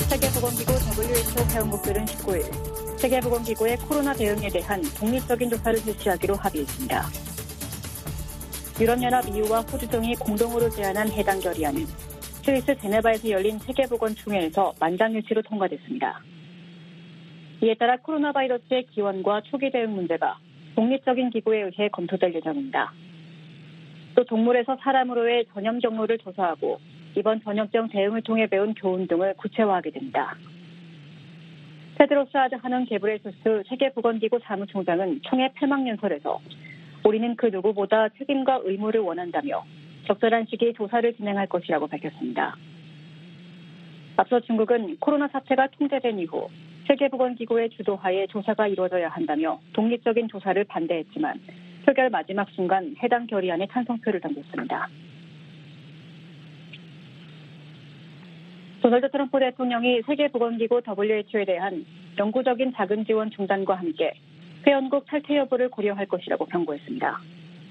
세계보건기구 WHO 회원국들은 19일 세계보건기구의 코로나 대응에 대한 독립적인 조사를 실시하기로 합의했습니다. 유럽연합 EU와 호주 등이 공동으로 제안한 해당 결의안은 스위스 제네바에서 열린 세계보건총회에서 만장일치로 통과됐습니다. 이에 따라 코로나 바이러스의 기원과 초기 대응 문제가 독립적인 기구에 의해 검토될 예정입니다. 또 동물에서 사람으로의 전염 경로를 조사하고 이번 전염병 대응을 통해 배운 교훈 등을 구체화하게 됩니다. 테드로스 아드하놈 게브레예수스 세계보건기구 사무총장은 총회 폐막연설에서 우리는 그 누구보다 책임과 의무를 원한다며 적절한 시기에 조사를 진행할 것이라고 밝혔습니다. 앞서 중국은 코로나 사태가 통제된 이후 세계보건기구의 주도하에 조사가 이루어져야 한다며 독립적인 조사를 반대했지만 표결 마지막 순간 해당 결의안에 찬성표를 던졌습니다. 도널드 트럼프 대통령이 세계보건기구 WHO에 대한 영구적인 자금 지원 중단과 함께 회원국 탈퇴 여부를 고려할 것이라고 경고했습니다.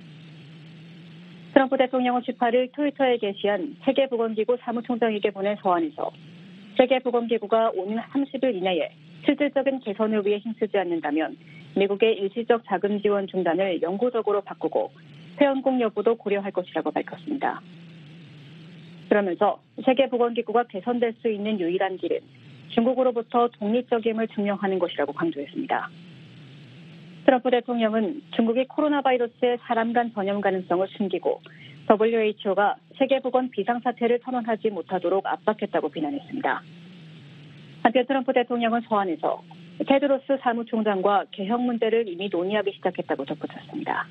트럼프 대통령은 18일 트위터에 게시한 세계보건기구 사무총장에게 보낸 서한에서 세계보건기구가 오는 30일 이내에 실질적인 개선을 위해 힘쓰지 않는다면 미국의 일시적 자금 지원 중단을 영구적으로 바꾸고 회원국 여부도 고려할 것이라고 밝혔습니다. 그러면서 세계보건기구가 개선될 수 있는 유일한 길은 중국으로부터 독립적임을 증명하는 것이라고 강조했습니다. 트럼프 대통령은 중국이 코로나 바이러스의 사람 간 전염 가능성을 숨기고 WHO가 세계보건 비상사태를 선언하지 못하도록 압박했다고 비난했습니다. 한편 트럼프 대통령은 서한에서 테드로스 사무총장과 개혁 문제를 이미 논의하기 시작했다고 덧붙였습니다.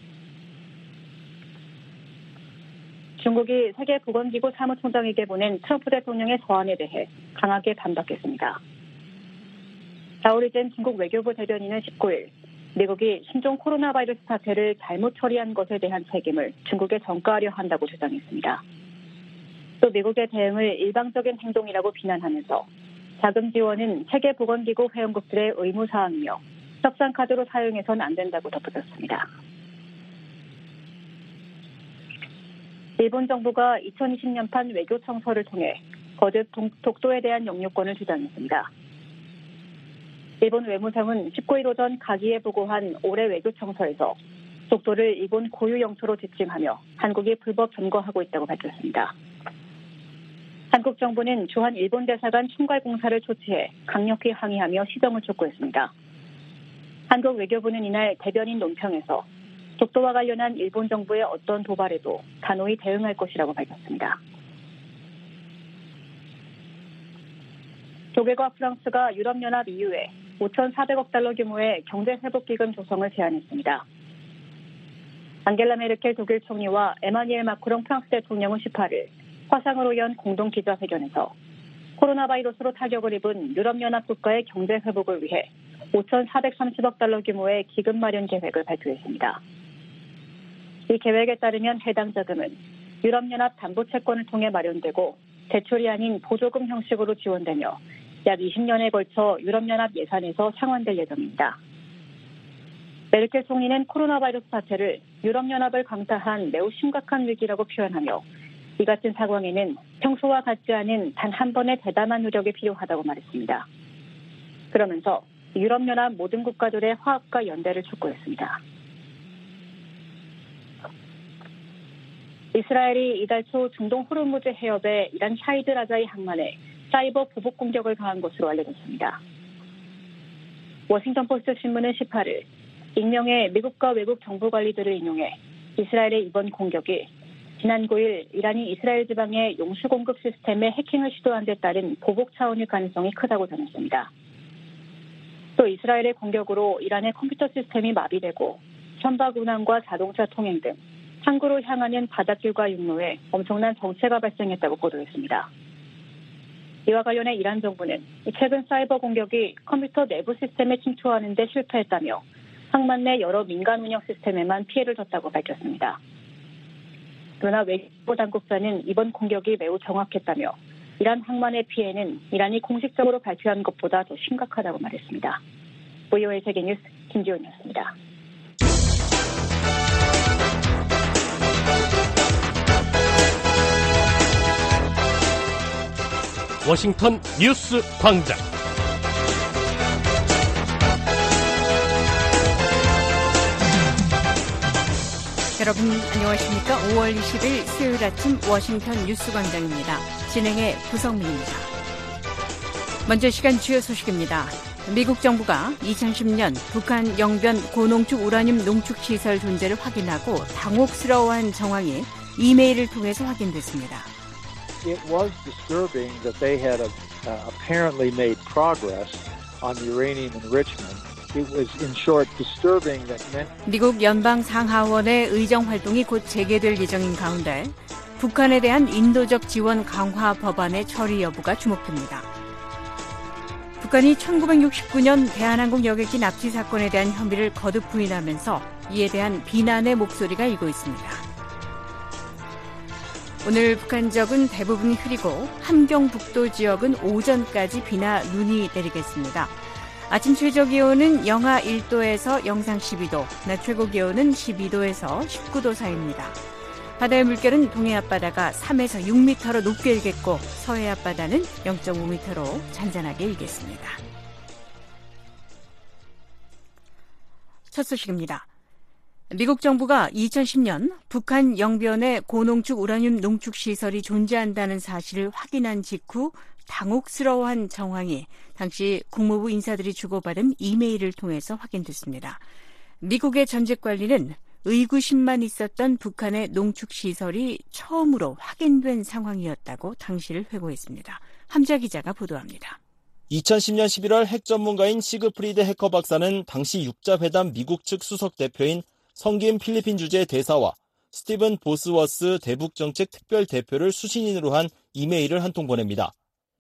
중국이 세계보건기구 사무총장에게 보낸 트럼프 대통령의 서한에 대해 강하게 반박했습니다. 자오리젠 중국 외교부 대변인은 19일 미국이 신종 코로나 바이러스 사태를 잘못 처리한 것에 대한 책임을 중국에 전가하려 한다고 주장했습니다. 또 미국의 대응을 일방적인 행동이라고 비난하면서 자금 지원은 세계보건기구 회원국들의 의무사항이며 협상카드로 사용해서는 안 된다고 덧붙였습니다. 일본 정부가 2020년판 외교청서를 통해 거듭 독도에 대한 영유권을 주장했습니다. 일본 외무성은 19일 오전 가기에 보고한 올해 외교청서에서 독도를 일본 고유 영토로 지칭하며 한국이 불법 점거하고 있다고 밝혔습니다. 한국 정부는 주한 일본 대사관 총괄 공사를 조치해 강력히 항의하며 시정을 촉구했습니다. 한국 외교부는 이날 대변인 논평에서 독도와 관련한 일본 정부의 어떤 도발에도 단호히 대응할 것이라고 밝혔습니다. 독일과 프랑스가 유럽연합 EU에 5,400억 달러 규모의 경제회복기금 조성을 제안했습니다. 앙겔라 메르켈 독일 총리와 에마니엘 마크롱 프랑스 대통령은 18일 화상으로 연 공동 기자회견에서 코로나 바이러스로 타격을 입은 유럽연합 국가의 경제회복을 위해 5,430억 달러 규모의 기금 마련 계획을 발표했습니다. 이 계획에 따르면 해당 자금은 유럽연합 담보채권을 통해 마련되고 대출이 아닌 보조금 형식으로 지원되며 약 20년에 걸쳐 유럽연합 예산에서 상환될 예정입니다. 메르켈 총리는 코로나 바이러스 사태를 유럽연합을 강타한 매우 심각한 위기라고 표현하며 이 같은 상황에는 평소와 같지 않은 단 한 번의 대담한 노력이 필요하다고 말했습니다. 그러면서 유럽연합 모든 국가들의 화합과 연대를 촉구했습니다. 이스라엘이 이달 초 중동 호르무즈 해협의 이란 샤이드 라자이 항만에 사이버 보복 공격을 가한 것으로 알려졌습니다. 워싱턴 포스트 신문은 18일 익명의 미국과 외국 정부 관리들을 인용해 이스라엘의 이번 공격이 지난 9일 이란이 이스라엘 지방의 용수 공급 시스템에 해킹을 시도한 데 따른 보복 차원일 가능성이 크다고 전했습니다. 또 이스라엘의 공격으로 이란의 컴퓨터 시스템이 마비되고 선박 운항과 자동차 통행 등 항구로 향하는 바닷길과 육로에 엄청난 정체가 발생했다고 보도했습니다. 이와 관련해 이란 정부는 최근 사이버 공격이 컴퓨터 내부 시스템에 침투하는 데 실패했다며 항만 내 여러 민간 운영 시스템에만 피해를 줬다고 밝혔습니다. 그러나 외교부 당국자는 이번 공격이 매우 정확했다며 이란 항만의 피해는 이란이 공식적으로 발표한 것보다 더 심각하다고 말했습니다. VOA 세계뉴스 김지훈이었습니다. 워싱턴 뉴스 광장. 여러분 안녕하십니까? 5월 20일 수요일 아침 워싱턴 뉴스 광장입니다. 진행의 구성민입니다. 먼저 시간 주요 소식입니다. 미국 정부가 2010년 북한 영변 고농축 우라늄 농축시설 존재를 확인하고 당혹스러워한 정황이 이메일을 통해서 확인됐습니다. It was disturbing that they had apparently made progress on uranium enrichment. It was, in short, disturbing that 미국 연방 상하원의 의정 활동이 곧 재개될 예정인 가운데 북한에 대한 인도적 지원 강화 법안의 처리 여부가 주목됩니다. 북한이 1969년 대한항공 여객기 납치 사건에 대한 혐의를 거듭 부인하면서 이에 대한 비난의 목소리가 일고 있습니다. 오늘 북한 지역은 대부분 흐리고 함경북도 지역은 오전까지 비나 눈이 내리겠습니다. 아침 최저 기온은 영하 1도에서 영상 12도, 낮 최고 기온은 12도에서 19도 사이입니다. 바다의 물결은 동해 앞바다가 3에서 6m로 높게 일겠고 서해 앞바다는 0.5m로 잔잔하게 일겠습니다. 첫 소식입니다. 미국 정부가 2010년 북한 영변에 고농축 우라늄 농축시설이 존재한다는 사실을 확인한 직후 당혹스러워한 정황이 당시 국무부 인사들이 주고받은 이메일을 통해서 확인됐습니다. 미국의 전직관리는 의구심만 있었던 북한의 농축시설이 처음으로 확인된 상황이었다고 당시를 회고했습니다. 함자 기자가 보도합니다. 2010년 11월 핵 전문가인 시그프리드 해커 박사는 당시 육자회담 미국 측 수석 대표인 성김 필리핀 주재 대사와 스티븐 보스워스 대북정책 특별 대표를 수신인으로 한 이메일을 한 통 보냅니다.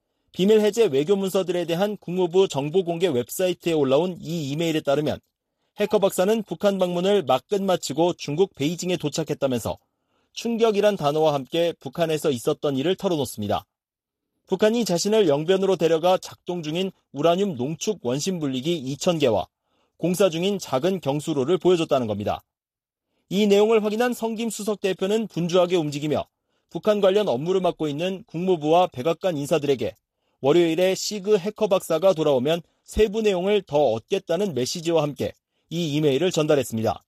비밀 해제 외교 문서들에 대한 국무부 정보공개 웹사이트에 올라온 이 이메일에 따르면 해커 박사는 북한 방문을 막 끝마치고 중국 베이징에 도착했다면서 충격이란 단어와 함께 북한에서 있었던 일을 털어놓습니다. 북한이 자신을 영변으로 데려가 작동 중인 우라늄 농축 원심 분리기 2,000개와 공사 중인 작은 경수로를 보여줬다는 겁니다. 이 내용을 확인한 성김 수석 대표는 분주하게 움직이며 북한 관련 업무를 맡고 있는 국무부와 백악관 인사들에게 월요일에 시그 해커 박사가 돌아오면 세부 내용을 더 얻겠다는 메시지와 함께 이 이메일을 전달했습니다.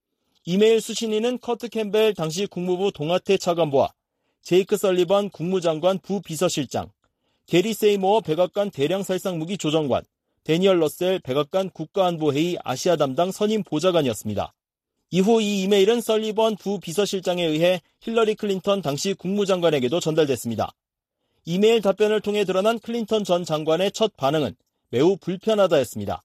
이메일 수신인은 커트 캠벨 당시 국무부 동아태 차관보와 제이크 설리번 국무장관 부비서실장, 게리 세이모어 백악관 대량살상무기 조정관, 데니얼 러셀 백악관 국가안보회의 아시아 담당 선임 보좌관이었습니다. 이후 이 이메일은 설리번 부비서실장에 의해 힐러리 클린턴 당시 국무장관에게도 전달됐습니다. 이메일 답변을 통해 드러난 클린턴 전 장관의 첫 반응은 매우 불편하다였습니다.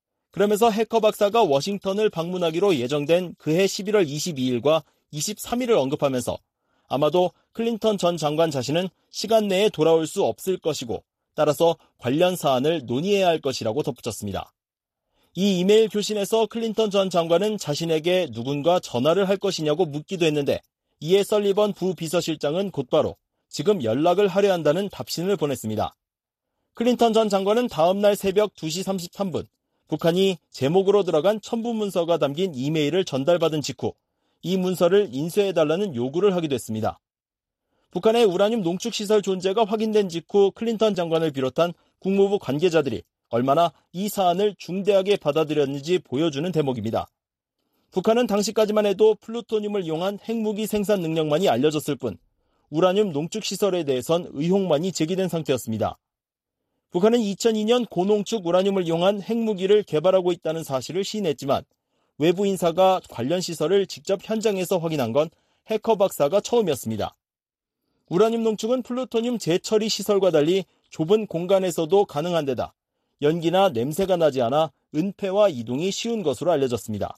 그러면서 해커 박사가 워싱턴을 방문하기로 예정된 그해 11월 22일과 23일을 언급하면서 아마도 클린턴 전 장관 자신은 시간 내에 돌아올 수 없을 것이고 따라서 관련 사안을 논의해야 할 것이라고 덧붙였습니다. 이 이메일 교신에서 클린턴 전 장관은 자신에게 누군가 전화를 할 것이냐고 묻기도 했는데 이에 설리번 부비서실장은 곧바로 지금 연락을 하려 한다는 답신을 보냈습니다. 클린턴 전 장관은 다음 날 새벽 2시 33분 북한이 제목으로 들어간 첨부 문서가 담긴 이메일을 전달받은 직후 이 문서를 인쇄해달라는 요구를 하기도 했습니다. 북한의 우라늄 농축시설 존재가 확인된 직후 클린턴 장관을 비롯한 국무부 관계자들이 얼마나 이 사안을 중대하게 받아들였는지 보여주는 대목입니다. 북한은 당시까지만 해도 플루토늄을 이용한 핵무기 생산 능력만이 알려졌을 뿐 우라늄 농축시설에 대해선 의혹만이 제기된 상태였습니다. 북한은 2002년 고농축 우라늄을 이용한 핵무기를 개발하고 있다는 사실을 시인했지만 외부 인사가 관련 시설을 직접 현장에서 확인한 건 해커 박사가 처음이었습니다. 우라늄 농축은 플루토늄 재처리 시설과 달리 좁은 공간에서도 가능한 데다 연기나 냄새가 나지 않아 은폐와 이동이 쉬운 것으로 알려졌습니다.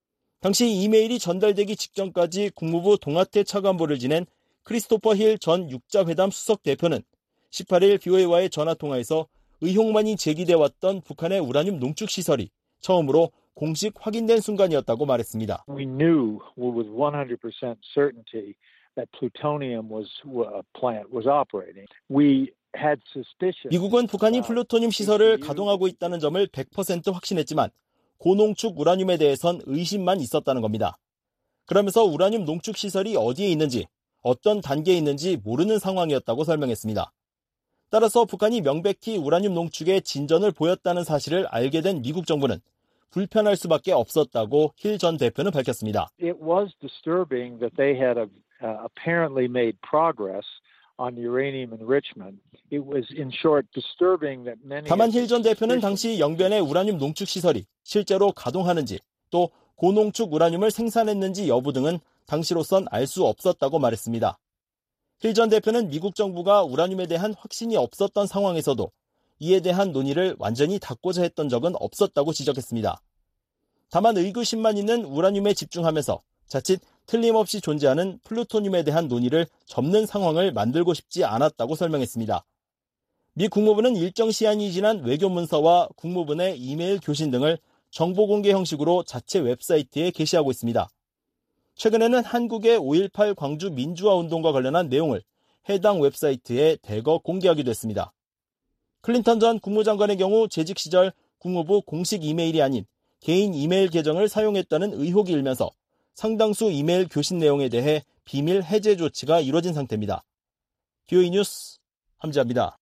당시 이메일이 전달되기 직전까지 국무부 동아태 차관보를 지낸 크리스토퍼 힐 전 육자회담 수석 대표는 18일 BOA와의 전화통화에서 의혹만이 제기돼 왔던 북한의 우라늄 농축시설이 처음으로 공식 확인된 순간이었다고 말했습니다. We knew with 100% certainty that plutonium plant was operating. We had suspicion. 미국은 북한이 플루토늄 시설을 가동하고 있다는 점을 100% 확신했지만 고농축 우라늄에 대해선 의심만 있었다는 겁니다. 그러면서 우라늄 농축 시설이 어디에 있는지, 어떤 단계에 있는지 모르는 상황이었다고 설명했습니다. 따라서 북한이 명백히 우라늄 농축에 진전을 보였다는 사실을 알게 된 미국 정부는 불편할 수밖에 없었다고 힐 전 대표는 밝혔습니다. It was disturbing that they had apparently made progress on uranium enrichment. It was, in short, disturbing that many. 다만 힐 전 대표는 당시 영변의 우라늄 농축 시설이 실제로 가동하는지 또 고농축 우라늄을 생산했는지 여부 등은 당시로선 알 수 없었다고 말했습니다. 힐 전 대표는 미국 정부가 우라늄에 대한 확신이 없었던 상황에서도 이에 대한 논의를 완전히 닫고자 했던 적은 없었다고 지적했습니다. 다만 의구심만 있는 우라늄에 집중하면서 자칫 틀림없이 존재하는 플루토늄에 대한 논의를 접는 상황을 만들고 싶지 않았다고 설명했습니다. 미 국무부는 일정 시한이 지난 외교 문서와 국무부 내 이메일 교신 등을 정보 공개 형식으로 자체 웹사이트에 게시하고 있습니다. 최근에는 한국의 5.18 광주 민주화 운동과 관련한 내용을 해당 웹사이트에 대거 공개하기도 했습니다. 클린턴 전 국무장관의 경우 재직 시절 국무부 공식 이메일이 아닌 개인 이메일 계정을 사용했다는 의혹이 일면서 상당수 이메일 교신 내용에 대해 비밀 해제 조치가 이루어진 상태입니다. VOA 뉴스 함지아입니다.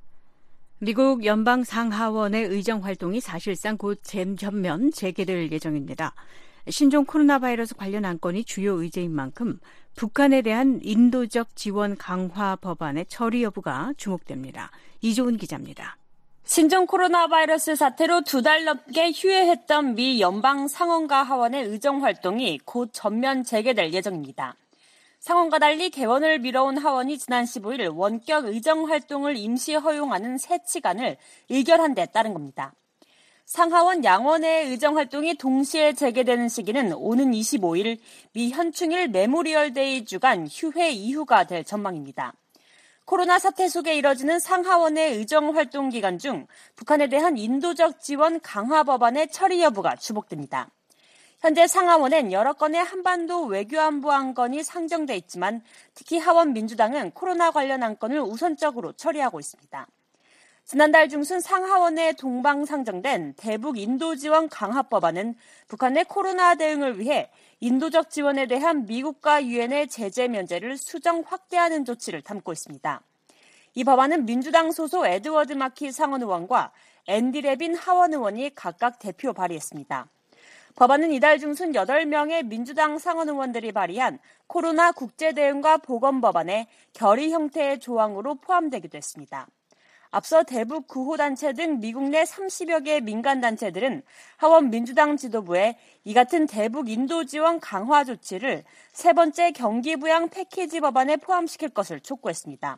미국 연방 상하원의 의정 활동이 사실상 곧 전면 재개될 예정입니다. 신종 코로나 바이러스 관련 안건이 주요 의제인 만큼 북한에 대한 인도적 지원 강화 법안의 처리 여부가 주목됩니다. 이조은 기자입니다. 신종 코로나 바이러스 사태로 2달 넘게 휴회했던 미 연방 상원과 하원의 의정 활동이 곧 전면 재개될 예정입니다. 상원과 달리 개원을 미뤄온 하원이 지난 15일 원격 의정 활동을 임시 허용하는 세치간을 의결한 데 따른 겁니다. 상하원 양원의 의정 활동이 동시에 재개되는 시기는 오는 25일 미 현충일 메모리얼 데이 주간 휴회 이후가 될 전망입니다. 코로나 사태 속에 이뤄지는 상하원의 의정 활동 기간 중 북한에 대한 인도적 지원 강화 법안의 처리 여부가 주목됩니다. 현재 상하원엔 여러 건의 한반도 외교안보 안건이 상정돼 있지만 특히 하원 민주당은 코로나 관련 안건을 우선적으로 처리하고 있습니다. 지난달 중순 상하원에 동방상정된 대북 인도 지원 강화 법안은 북한의 코로나 대응을 위해 인도적 지원에 대한 미국과 유엔의 제재 면제를 수정 확대하는 조치를 담고 있습니다. 이 법안은 민주당 소속 에드워드 마키 상원 의원과 앤디 레빈 하원 의원이 각각 대표 발의했습니다. 법안은 이달 중순 8명의 민주당 상원 의원들이 발의한 코로나 국제대응과 보건법안에 결의 형태의 조항으로 포함되기도 했습니다. 앞서 대북 구호단체 등 미국 내 30여 개의 민간단체들은 하원 민주당 지도부에 이 같은 대북 인도 지원 강화 조치를 세 번째 경기부양 패키지 법안에 포함시킬 것을 촉구했습니다.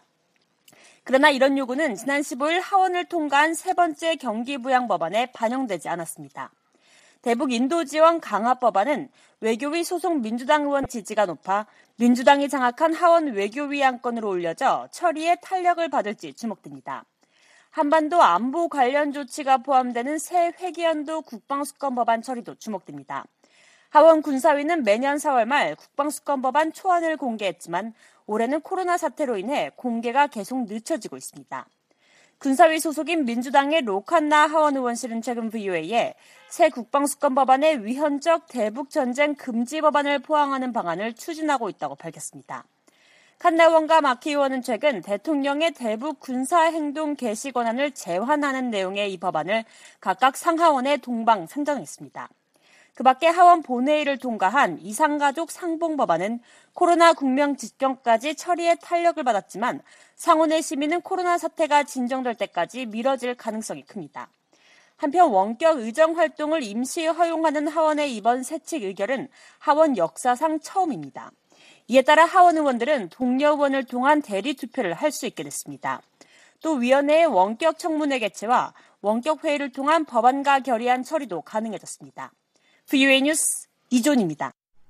그러나 이런 요구는 지난 15일 하원을 통과한 세 번째 경기부양 법안에 반영되지 않았습니다. 대북 인도 지원 강화 법안은 외교위 소속 민주당 의원 지지가 높아 민주당이 장악한 하원 외교위 안건으로 올려져 처리에 탄력을 받을지 주목됩니다. 한반도 안보 관련 조치가 포함되는 새 회계연도 국방수권 법안 처리도 주목됩니다. 하원 군사위는 매년 4월 말 국방수권 법안 초안을 공개했지만 올해는 코로나 사태로 인해 공개가 계속 늦춰지고 있습니다. 군사위 소속인 민주당의 로칸나 하원 의원실은 최근 VOA에 새 국방수권 법안에 위헌적 대북전쟁 금지 법안을 포함하는 방안을 추진하고 있다고 밝혔습니다. 칸나 의원과 마키 의원은 최근 대통령의 대북 군사행동 개시 권한을 제한하는 내용의 이 법안을 각각 상하원에 동방 상정했습니다. 그 밖에 하원 본회의를 통과한 이상가족 상봉 법안은 코로나 국명 직전까지 처리에 탄력을 받았지만 상원의 심의는 코로나 사태가 진정될 때까지 미뤄질 가능성이 큽니다. 한편 원격 의정 활동을 임시 허용하는 하원의 이번 세칙 의결은 하원 역사상 처음입니다. 이에 따라 하원 의원들은 동료 의원을 통한 대리 투표를 할 수 있게 됐습니다. 또 위원회의 원격 청문회 개최와 원격 회의를 통한 법안과 결의안 처리도 가능해졌습니다. VOA 뉴스 이존입니다.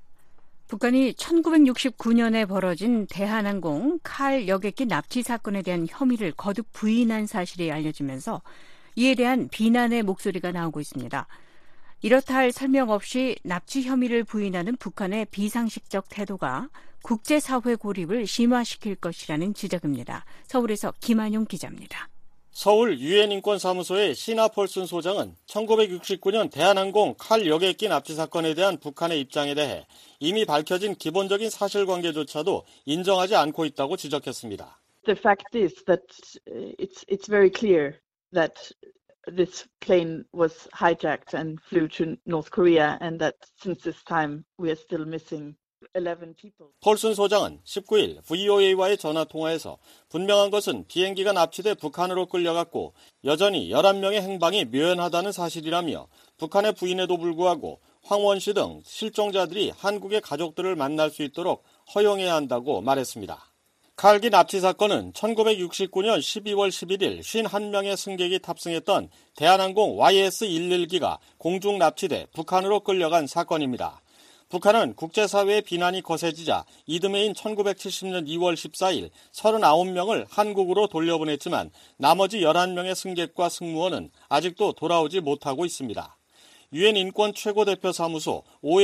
북한이 1969년에 벌어진 대한항공 칼 여객기 납치 사건에 대한 혐의를 거듭 부인한 사실이 알려지면서 이에 대한 비난의 목소리가 나오고 있습니다. 이렇다 할 설명 없이 납치 혐의를 부인하는 북한의 비상식적 태도가 국제사회 고립을 심화시킬 것이라는 지적입니다. 서울에서 김한용 기자입니다. 서울 유엔인권사무소의 시나 폴슨 소장은 1969년 대한항공 칼 여객기 납치 사건에 대한 북한의 입장에 대해 이미 밝혀진 기본적인 사실관계조차도 인정하지 않고 있다고 지적했습니다. the fact is that it's very clear that this plane was hijacked and flew to North Korea, and that since this time we are still missing 11 people. 폴슨 소장은 19일 VOA와의 전화통화에서 분명한 것은 비행기가 납치돼 북한으로 끌려갔고 여전히 11명의 행방이 묘연하다는 사실이라며 북한의 부인에도 불구하고 황원 씨 등 실종자들이 한국의 가족들을 만날 수 있도록 허용해야 한다고 말했습니다. 칼기 납치 사건은 1969년 12월 11일 51명의 승객이 탑승했던 대한항공 YS-111기가 공중 납치돼 북한으로 끌려간 사건입니다. 북한은 국제사회의 비난이 거세지자 이듬해인 1970년 2월 14일 39명을 한국으로 돌려보냈지만 나머지 11명의 승객과 승무원은 아직도 돌아오지 못하고 있습니다. 유엔 인권 최고대표사무소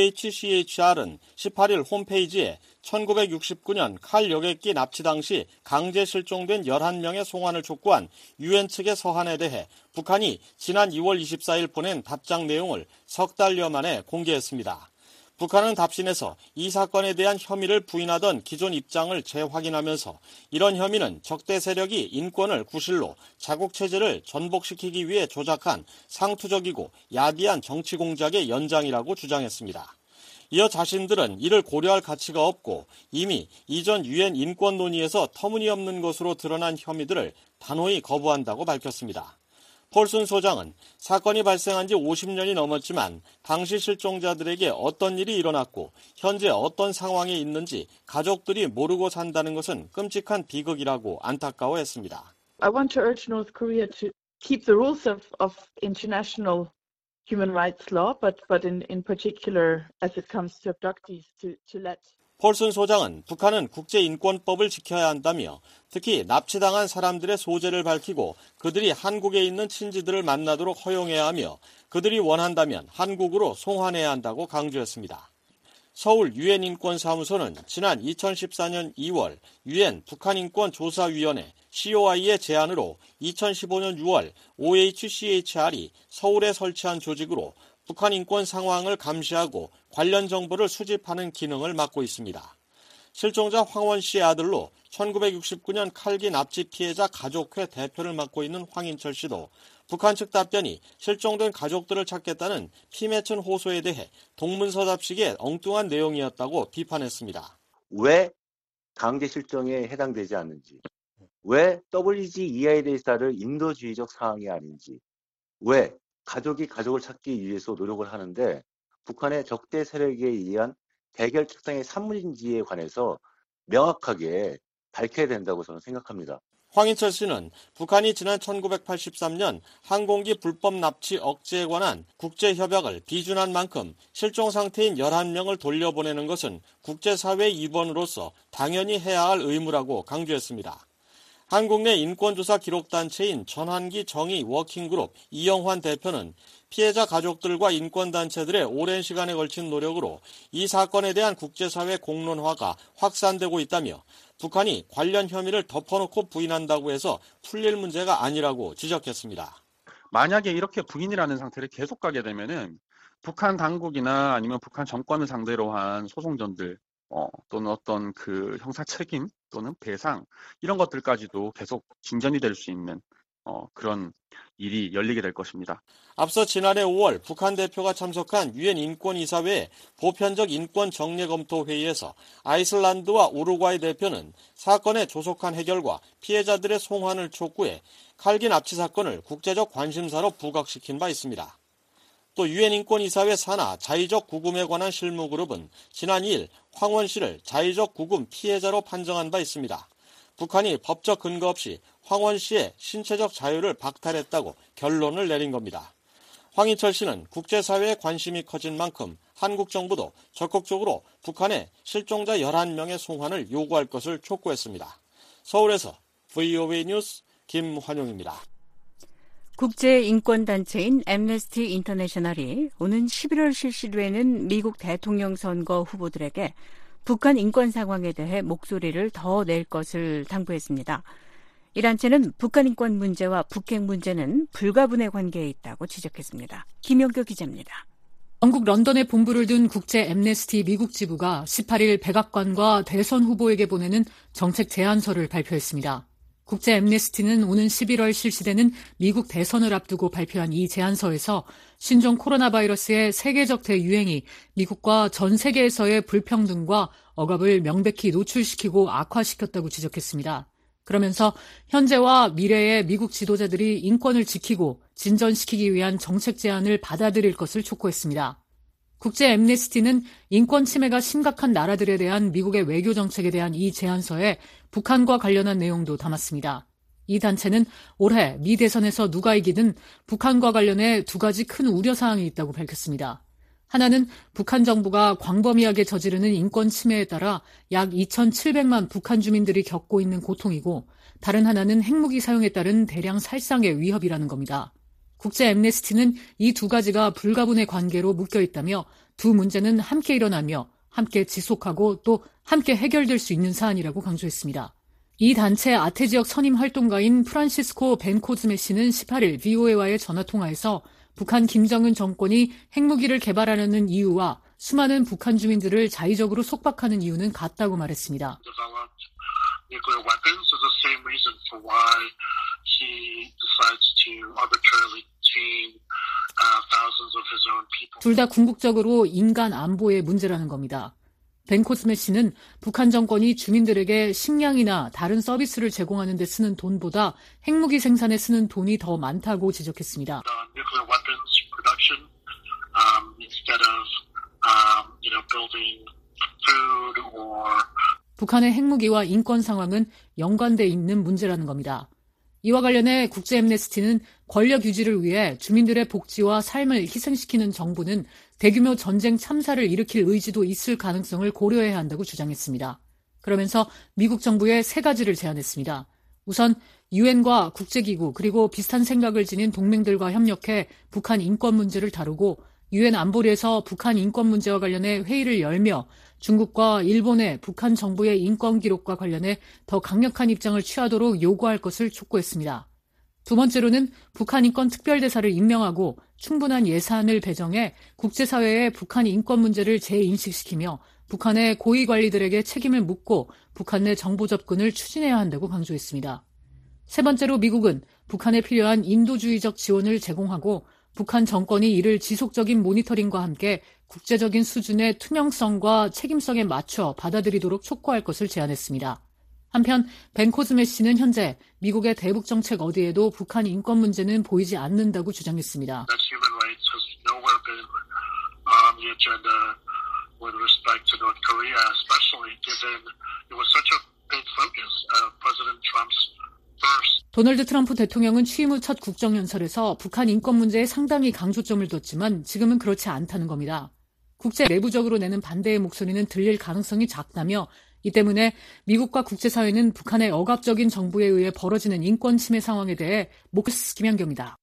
OHCHR은 18일 홈페이지에 1969년 칼 여객기 납치 당시 강제 실종된 11명의 송환을 촉구한 유엔 측의 서한에 대해 북한이 지난 2월 24일 보낸 답장 내용을 석 달여 만에 공개했습니다. 북한은 답신에서 이 사건에 대한 혐의를 부인하던 기존 입장을 재확인하면서 이런 혐의는 적대 세력이 인권을 구실로 자국체제를 전복시키기 위해 조작한 상투적이고 야비한 정치 공작의 연장이라고 주장했습니다. 이어 자신들은 이를 고려할 가치가 없고 이미 이전 유엔 인권 논의에서 터무니없는 것으로 드러난 혐의들을 단호히 거부한다고 밝혔습니다. 폴슨 소장은 사건이 발생한 지 50년이 넘었지만 당시 실종자들에게 어떤 일이 일어났고 현재 어떤 상황에 있는지 가족들이 모르고 산다는 것은 끔찍한 비극이라고 안타까워했습니다. I want to urge North Korea to keep the rules of international human rights law, but in particular as it comes to abductees to let 폴슨 소장은 북한은 국제인권법을 지켜야 한다며 특히 납치당한 사람들의 소재를 밝히고 그들이 한국에 있는 친지들을 만나도록 허용해야 하며 그들이 원한다면 한국으로 송환해야 한다고 강조했습니다. 서울 유엔 인권사무소는 지난 2014년 2월 유엔 북한인권조사위원회 COI의 제안으로 2015년 6월 OHCHR이 서울에 설치한 조직으로 북한 인권 상황을 감시하고 관련 정보를 수집하는 기능을 맡고 있습니다. 실종자 황원 씨의 아들로 1969년 칼기 납치 피해자 가족회 대표를 맡고 있는 황인철 씨도 북한 측 답변이 실종된 가족들을 찾겠다는 피 맺힌 호소에 대해 동문서답식의 엉뚱한 내용이었다고 비판했습니다. 왜 강제 실종에 해당되지 않는지, 왜 WGEI 대사를 인도주의적 사항이 아닌지, 왜 가족이 가족을 찾기 위해서 노력을 하는데 북한의 적대 세력에 의한 대결 책상의 산물인지에 관해서 명확하게 밝혀야 된다고 저는 생각합니다. 황인철 씨는 북한이 지난 1983년 항공기 불법 납치 억제에 관한 국제협약을 비준한 만큼 실종 상태인 11명을 돌려보내는 것은 국제사회의 일원으로서 당연히 해야 할 의무라고 강조했습니다. 한국 내 인권조사 기록단체인 전환기 정의 워킹그룹 이영환 대표는 피해자 가족들과 인권단체들의 오랜 시간에 걸친 노력으로 이 사건에 대한 국제사회 공론화가 확산되고 있다며 북한이 관련 혐의를 덮어놓고 부인한다고 해서 풀릴 문제가 아니라고 지적했습니다. 만약에 이렇게 부인이라는 상태를 계속 가게 되면은 북한 당국이나 아니면 북한 정권을 상대로 한 소송전들 또는 어떤 그 형사 책임 또는 배상 이런 것들까지도 계속 진전이 될 수 있는 그런 일이 열리게 될 것입니다. 앞서 지난해 5월 북한 대표가 참석한 유엔 인권이사회 보편적 인권 정례 검토 회의에서 아이슬란드와 우루과이 대표는 사건의 조속한 해결과 피해자들의 송환을 촉구해 칼기 납치 사건을 국제적 관심사로 부각시킨 바 있습니다. 또 유엔 인권이사회 산하 자의적 구금에 관한 실무그룹은 지난 2일 황원 씨를 자의적 구금 피해자로 판정한 바 있습니다. 북한이 법적 근거 없이 황원 씨의 신체적 자유를 박탈했다고 결론을 내린 겁니다. 황인철 씨는 국제사회의 관심이 커진 만큼 한국 정부도 적극적으로 북한의 실종자 11명의 송환을 요구할 것을 촉구했습니다. 서울에서 VOA 뉴스 김환용입니다. 국제인권단체인 앰네스티 인터내셔널이 오는 11월 실시되는 미국 대통령 선거 후보들에게 북한 인권 상황에 대해 목소리를 더 낼 것을 당부했습니다. 이 단체는 북한 인권 문제와 북핵 문제는 불가분의 관계에 있다고 지적했습니다. 김영교 기자입니다. 영국 런던에 본부를 둔 국제 앰네스티 미국 지부가 18일 백악관과 대선 후보에게 보내는 정책 제안서를 발표했습니다. 국제 엠네스티는 오는 11월 실시되는 미국 대선을 앞두고 발표한 이 제안서에서 신종 코로나 바이러스의 세계적 대유행이 미국과 전 세계에서의 불평등과 억압을 명백히 노출시키고 악화시켰다고 지적했습니다. 그러면서 현재와 미래의 미국 지도자들이 인권을 지키고 진전시키기 위한 정책 제안을 받아들일 것을 촉구했습니다. 국제 엠네스티는 인권 침해가 심각한 나라들에 대한 미국의 외교 정책에 대한 이 제안서에 북한과 관련한 내용도 담았습니다. 이 단체는 올해 미 대선에서 누가 이기든 북한과 관련해 두 가지 큰 우려사항이 있다고 밝혔습니다. 하나는 북한 정부가 광범위하게 저지르는 인권 침해에 따라 약 2,700만 북한 주민들이 겪고 있는 고통이고, 다른 하나는 핵무기 사용에 따른 대량 살상의 위협이라는 겁니다. 국제 엠네스티는 이 두 가지가 불가분의 관계로 묶여 있다며 두 문제는 함께 일어나며 함께 지속하고 또 함께 해결될 수 있는 사안이라고 강조했습니다. 이 단체 아태 지역 선임 활동가인 프란시스코 벤코즈메 씨는 18일 VOA와의 전화통화에서 북한 김정은 정권이 핵무기를 개발하려는 이유와 수많은 북한 주민들을 자의적으로 속박하는 이유는 같다고 말했습니다. 둘 다 궁극적으로 인간 안보의 문제라는 겁니다. 벤코스메 씨는 북한 정권이 주민들에게 식량이나 다른 서비스를 제공하는 데 쓰는 돈보다 핵무기 생산에 쓰는 돈이 더 많다고 지적했습니다. 북한의 핵무기와 인권 상황은 연관돼 있는 문제라는 겁니다. 이와 관련해 국제 엠네스티는 권력 유지를 위해 주민들의 복지와 삶을 희생시키는 정부는 대규모 전쟁 참사를 일으킬 의지도 있을 가능성을 고려해야 한다고 주장했습니다. 그러면서 미국 정부에 세 가지를 제안했습니다. 우선 유엔과 국제기구 그리고 비슷한 생각을 지닌 동맹들과 협력해 북한 인권 문제를 다루고, 유엔 안보리에서 북한 인권 문제와 관련해 회의를 열며 중국과 일본의 북한 정부의 인권 기록과 관련해 더 강력한 입장을 취하도록 요구할 것을 촉구했습니다. 두 번째로는 북한 인권 특별대사를 임명하고 충분한 예산을 배정해 국제사회에 북한 인권 문제를 재인식시키며 북한의 고위 관리들에게 책임을 묻고 북한 내 정보 접근을 추진해야 한다고 강조했습니다. 세 번째로 미국은 북한에 필요한 인도주의적 지원을 제공하고 북한 정권이 이를 지속적인 모니터링과 함께 국제적인 수준의 투명성과 책임성에 맞춰 받아들이도록 촉구할 것을 제안했습니다. 한편 벤코즈메 씨는 현재 미국의 대북 정책 어디에도 북한 인권 문제는 보이지 않는다고 주장했습니다. 도널드 트럼프 대통령은 취임 후 첫 국정연설에서 북한 인권 문제에 상당히 강조점을 뒀지만 지금은 그렇지 않다는 겁니다. 국제 내부적으로 내는 반대의 목소리는 들릴 가능성이 작다며, 이 때문에 미국과 국제사회는 북한의 억압적인 정부에 의해 벌어지는 인권 침해 상황에 대해 김현경입니다.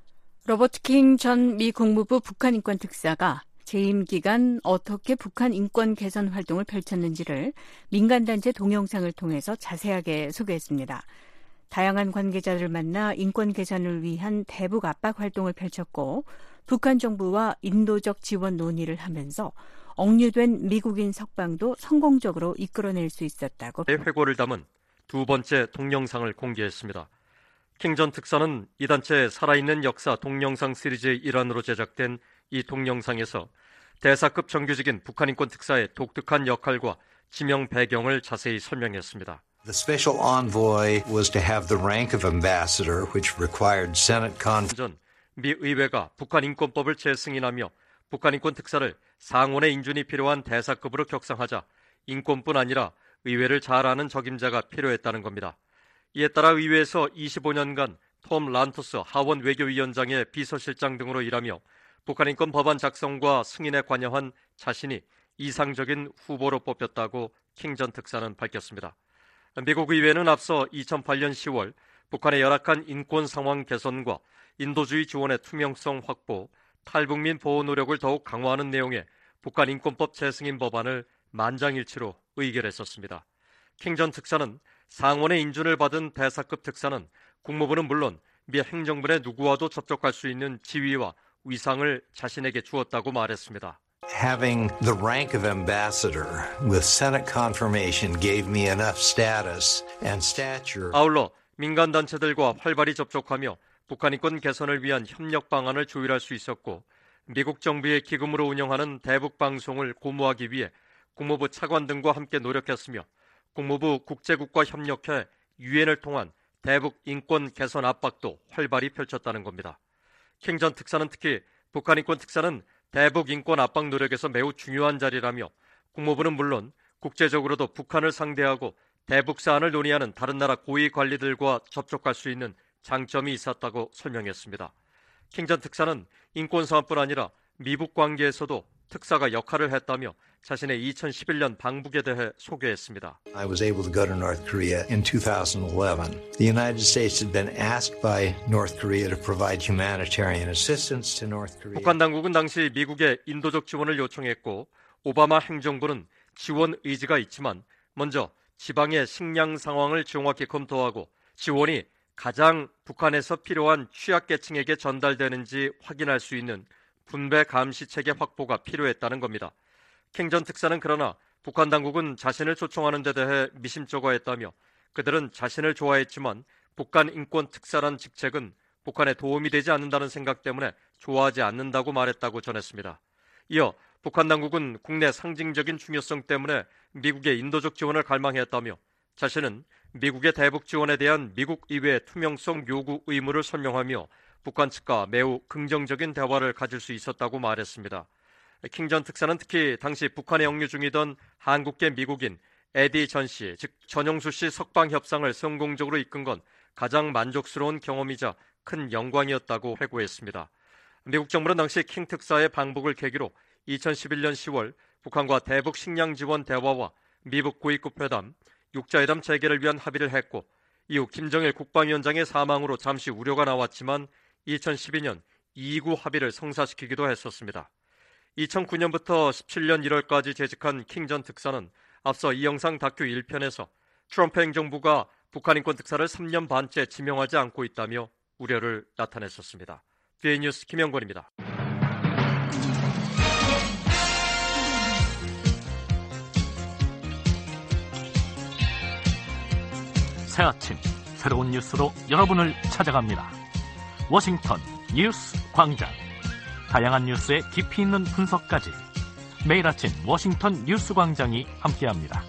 로버트 킹 전 미 국무부 북한 인권 특사가 재임 기간 어떻게 북한 인권 개선 활동을 펼쳤는지를 민간단체 동영상을 통해서 자세하게 소개했습니다. 다양한 관계자들을 만나 인권 개선을 위한 대북 압박 활동을 펼쳤고, 북한 정부와 인도적 지원 논의를 하면서 억류된 미국인 석방도 성공적으로 이끌어낼 수 있었다고. 회고를 담은 두 번째 동영상을 공개했습니다. 킹 전 특사는 이 단체의 살아있는 역사 동영상 시리즈의 일환으로 제작된 이 동영상에서 대사급 정규직인 북한 인권 특사의 독특한 역할과 지명 배경을 자세히 설명했습니다. The special envoy was to have the rank of ambassador, which required Senate 전 미 의회가 북한 인권법을 재승인하며 북한 인권 특사를 상원의 인준이 필요한 대사급으로 격상하자 인권뿐 아니라 의회를 잘 아는 적임자가 필요했다는 겁니다. 이에 따라 의회에서 25년간 톰 란토스 하원 외교위원장의 비서실장 등으로 일하며 북한 인권 법안 작성과 승인에 관여한 자신이 이상적인 후보로 뽑혔다고 킹 전 특사는 밝혔습니다. 미국 의회는 앞서 2008년 10월 북한의 열악한 인권 상황 개선과 인도주의 지원의 투명성 확보, 탈북민 보호 노력을 더욱 강화하는 내용의 북한 인권법 재승인 법안을 만장일치로 의결했었습니다. 킹 전 특사는 상원의 인준을 받은 대사급 특사는 국무부는 물론 미 행정부 내 누구와도 접촉할 수 있는 지위와 위상을 자신에게 주었다고 말했습니다. Having the rank of ambassador with Senate confirmation gave me enough status and stature. 아울러 민간단체들과 활발히 접촉하며 북한 인권 개선을 위한 협력 방안을 조율할 수 있었고 미국 정부의 기금으로 운영하는 대북 방송을 고무하기 위해 국무부 차관 등과 함께 노력했으며 국무부 국제국과 협력해 유엔을 통한 대북 인권 개선 압박도 활발히 펼쳤다는 겁니다. 킹 전 특사는 특히 북한 인권 특사는 대북 인권 압박 노력에서 매우 중요한 자리라며 국무부는 물론 국제적으로도 북한을 상대하고 대북 사안을 논의하는 다른 나라 고위 관리들과 접촉할 수 있는 장점이 있었다고 설명했습니다. 킹 전 특사는 인권 사안뿐 아니라 미북 관계에서도 특사가 역할을 했다며 자신의 2011년 방북에 대해 소개했습니다. I was able to go to North Korea in 2011. The United States had been asked by North Korea to provide humanitarian assistance to North Korea. 북한 당국은 당시 미국에 인도적 지원을 요청했고 오바마 행정부는 지원 의지가 있지만 먼저 지방의 식량 상황을 정확히 검토하고 지원이 가장 북한에서 필요한 취약계층에게 전달되는지 확인할 수 있는 분배 감시 체계 확보가 필요했다는 겁니다. 킹 전 특사는 그러나 북한 당국은 자신을 초청하는 데 대해 미심쩍어했다며 그들은 자신을 좋아했지만 북한 인권 특사란 직책은 북한에 도움이 되지 않는다는 생각 때문에 좋아하지 않는다고 말했다고 전했습니다. 이어 북한 당국은 국내 상징적인 중요성 때문에 미국의 인도적 지원을 갈망했다며 자신은 미국의 대북 지원에 대한 미국 의회의 투명성 요구 의무를 설명하며 북한 측과 매우 긍정적인 대화를 가질 수 있었다고 말했습니다. 킹 전 특사는 특히 당시 북한에 영유 중이던 한국계 미국인 에디 전 씨, 즉 전용수 씨 석방 협상을 성공적으로 이끈 건 가장 만족스러운 경험이자 큰 영광이었다고 회고했습니다. 미국 정부는 당시 킹 특사의 방북을 계기로 2011년 10월 북한과 대북 식량 지원 대화와 미북 고위급 회담, 육자회담 재개를 위한 합의를 했고 이후 김정일 국방위원장의 사망으로 잠시 우려가 나왔지만 2012년 2구 합의를 성사시키기도 했었습니다. 2009년부터 17년 1월까지 재직한 킹 전 특사는 앞서 이 영상 다큐 1편에서 트럼프 행정부가 북한 인권 특사를 3년 반째 지명하지 않고 있다며 우려를 나타냈었습니다. VA 뉴스 김영권입니다. 새 아침 새로운 뉴스로 여러분을 찾아갑니다. 워싱턴 뉴스 광장. 다양한 뉴스의 깊이 있는 분석까지 매일 아침 워싱턴 뉴스 광장이 함께합니다.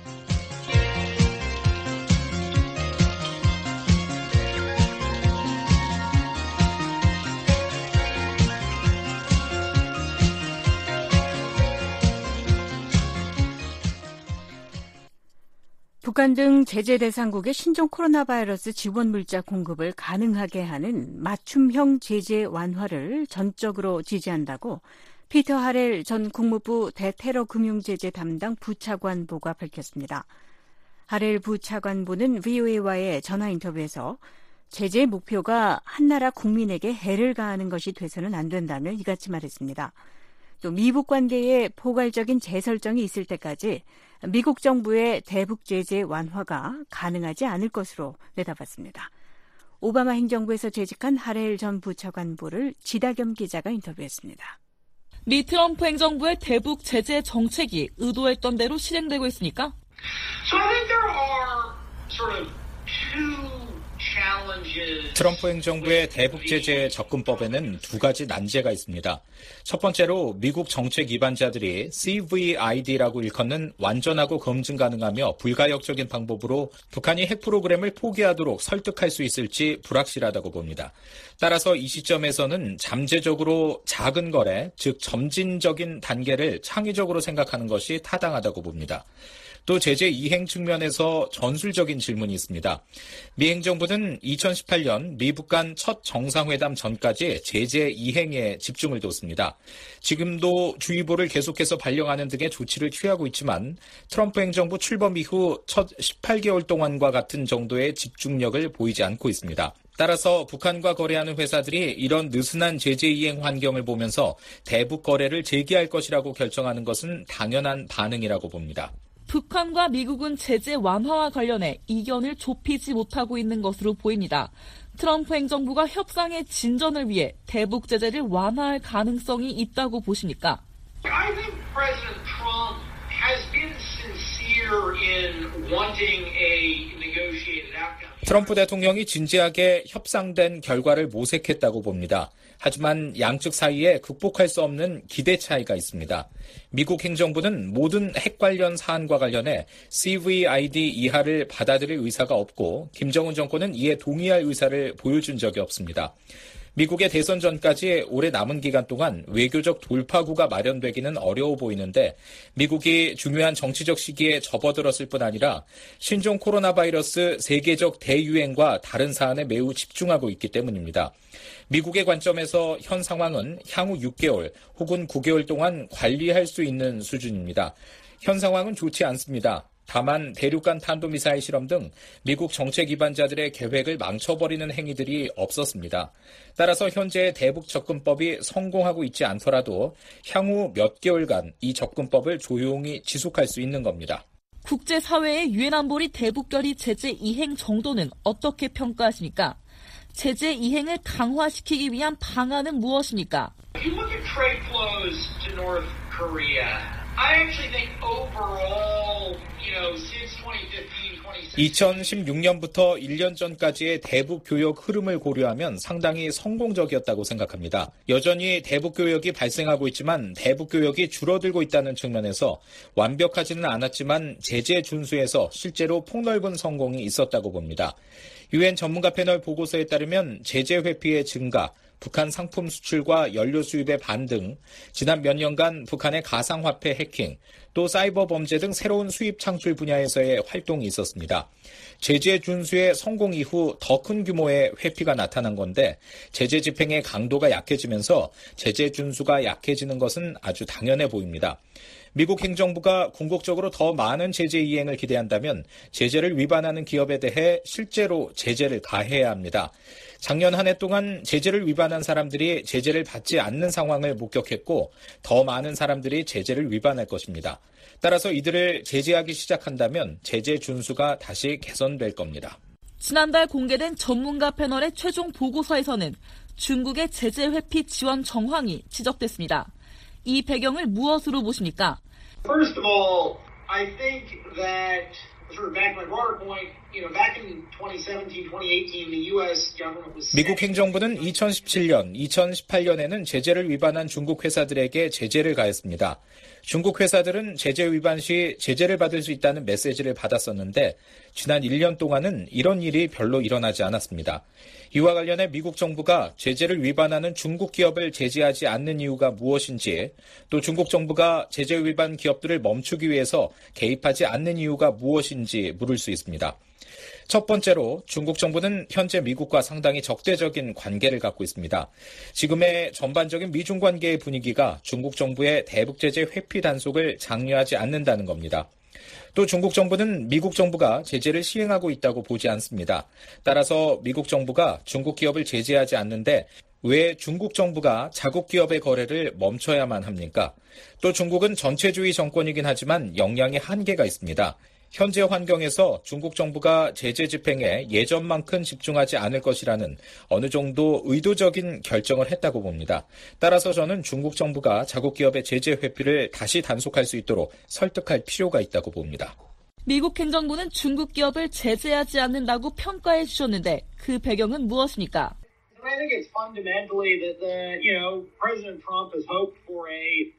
북한 등 제재 대상국의 신종 코로나 바이러스 지원 물자 공급을 가능하게 하는 맞춤형 제재 완화를 전적으로 지지한다고 피터 하렐 전 국무부 대테러 금융제재 담당 부차관보가 밝혔습니다. 하렐 부차관보는 VOA와의 전화 인터뷰에서 제재의 목표가 한 나라 국민에게 해를 가하는 것이 돼서는 안 된다며 이같이 말했습니다. 또 미북 관계에 포괄적인 재설정이 있을 때까지 미국 정부의 대북 제재 완화가 가능하지 않을 것으로 내다봤습니다. 오바마 행정부에서 재직한 하렐 전 부차관보를 지다겸 기자가 인터뷰했습니다. 미 트럼프 행정부의 대북 제재 정책이 의도했던 대로 실행되고 있습니까? So I think there are sort of two 트럼프 행정부의 대북 제재 접근법에는 두 가지 난제가 있습니다. 첫 번째로 미국 정책 위반자들이 CVID라고 일컫는 완전하고 검증 가능하며 불가역적인 방법으로 북한이 핵 프로그램을 포기하도록 설득할 수 있을지 불확실하다고 봅니다. 따라서 이 시점에서는 잠재적으로 작은 거래, 즉 점진적인 단계를 창의적으로 생각하는 것이 타당하다고 봅니다. 또 제재 이행 측면에서 전술적인 질문이 있습니다. 미 행정부는 2018년 미북 간 첫 정상회담 전까지 제재 이행에 집중을 뒀습니다. 지금도 주의보를 계속해서 발령하는 등의 조치를 취하고 있지만 트럼프 행정부 출범 이후 첫 18개월 동안과 같은 정도의 집중력을 보이지 않고 있습니다. 따라서 북한과 거래하는 회사들이 이런 느슨한 제재 이행 환경을 보면서 대북 거래를 재개할 것이라고 결정하는 것은 당연한 반응이라고 봅니다. 북한과 미국은 제재 완화와 관련해 이견을 좁히지 못하고 있는 것으로 보입니다. 트럼프 행정부가 협상의 진전을 위해 대북 제재를 완화할 가능성이 있다고 보십니까? I think President Trump has been sincere 트럼프 대통령이 진지하게 협상된 결과를 모색했다고 봅니다. 하지만 양측 사이에 극복할 수 없는 기대 차이가 있습니다. 미국 행정부는 모든 핵 관련 사안과 관련해 CVID 이하를 받아들일 의사가 없고 김정은 정권은 이에 동의할 의사를 보여준 적이 없습니다. 미국의 대선 전까지 올해 남은 기간 동안 외교적 돌파구가 마련되기는 어려워 보이는데 미국이 중요한 정치적 시기에 접어들었을 뿐 아니라 신종 코로나 바이러스 세계적 대유행과 다른 사안에 매우 집중하고 있기 때문입니다. 미국의 관점에서 현 상황은 향후 6개월 혹은 9개월 동안 관리할 수 있는 수준입니다. 현 상황은 좋지 않습니다. 다만 대륙간 탄도미사일 실험 등 미국 정책 위반자들의 계획을 망쳐버리는 행위들이 없었습니다. 따라서 현재의 대북 접근법이 성공하고 있지 않더라도 향후 몇 개월간 이 접근법을 조용히 지속할 수 있는 겁니다. 국제사회의 유엔 안보리 대북결의 제재 이행 정도는 어떻게 평가하십니까? 제재 이행을 강화시키기 위한 방안은 무엇입니까? If you look at trade flows to North Korea, I actually think overall, since 2015, 2016년부터 1년 전까지의 대북 교역 흐름을 고려하면 상당히 성공적이었다고 생각합니다. 여전히 대북 교역이 발생하고 있지만 대북 교역이 줄어들고 있다는 측면에서 완벽하지는 않았지만 제재 준수에서 실제로 폭넓은 성공이 있었다고 봅니다. 유엔 전문가 패널 보고서에 따르면 제재 회피의 증가, 북한 상품 수출과 연료 수입의 반등, 지난 몇 년간 북한의 가상화폐 해킹, 또 사이버 범죄 등 새로운 수입 창출 분야에서의 활동이 있었습니다. 제재 준수의 성공 이후 더 큰 규모의 회피가 나타난 건데 제재 집행의 강도가 약해지면서 제재 준수가 약해지는 것은 아주 당연해 보입니다. 미국 행정부가 궁극적으로 더 많은 제재 이행을 기대한다면 제재를 위반하는 기업에 대해 실제로 제재를 가해야 합니다. 작년 한 해 동안 제재를 위반한 사람들이 제재를 받지 않는 상황을 목격했고 더 많은 사람들이 제재를 위반할 것입니다. 따라서 이들을 제재하기 시작한다면 제재 준수가 다시 개선될 겁니다. 지난달 공개된 전문가 패널의 최종 보고서에서는 중국의 제재 회피 지원 정황이 지적됐습니다. 이 배경을 무엇으로 보십니까? First of all, I think that sort of back to my broader point, back in 2017, 2018, the U.S. government was 미국 행정부는 2017년, 2018년에는 제재를 위반한 중국 회사들에게 제재를 가했습니다. 중국 회사들은 제재 위반 시 제재를 받을 수 있다는 메시지를 받았었는데 지난 1년 동안은 이런 일이 별로 일어나지 않았습니다. 이와 관련해 미국 정부가 제재를 위반하는 중국 기업을 제재하지 않는 이유가 무엇인지, 또 중국 정부가 제재 위반 기업들을 멈추기 위해서 개입하지 않는 이유가 무엇인지 물을 수 있습니다. 첫 번째로 중국 정부는 현재 미국과 상당히 적대적인 관계를 갖고 있습니다. 지금의 전반적인 미중 관계의 분위기가 중국 정부의 대북 제재 회피 단속을 장려하지 않는다는 겁니다. 또 중국 정부는 미국 정부가 제재를 시행하고 있다고 보지 않습니다. 따라서 미국 정부가 중국 기업을 제재하지 않는데 왜 중국 정부가 자국 기업의 거래를 멈춰야만 합니까? 또 중국은 전체주의 정권이긴 하지만 역량의 한계가 있습니다. 현재 환경에서 중국 정부가 제재 집행에 예전만큼 집중하지 않을 것이라는 어느 정도 의도적인 결정을 했다고 봅니다. 따라서 저는 중국 정부가 자국 기업의 제재 회피를 다시 단속할 수 있도록 설득할 필요가 있다고 봅니다. 미국 행정부는 중국 기업을 제재하지 않는다고 평가해 주셨는데 그 배경은 무엇입니까? I think it's fundamentally that President Trump has hoped for a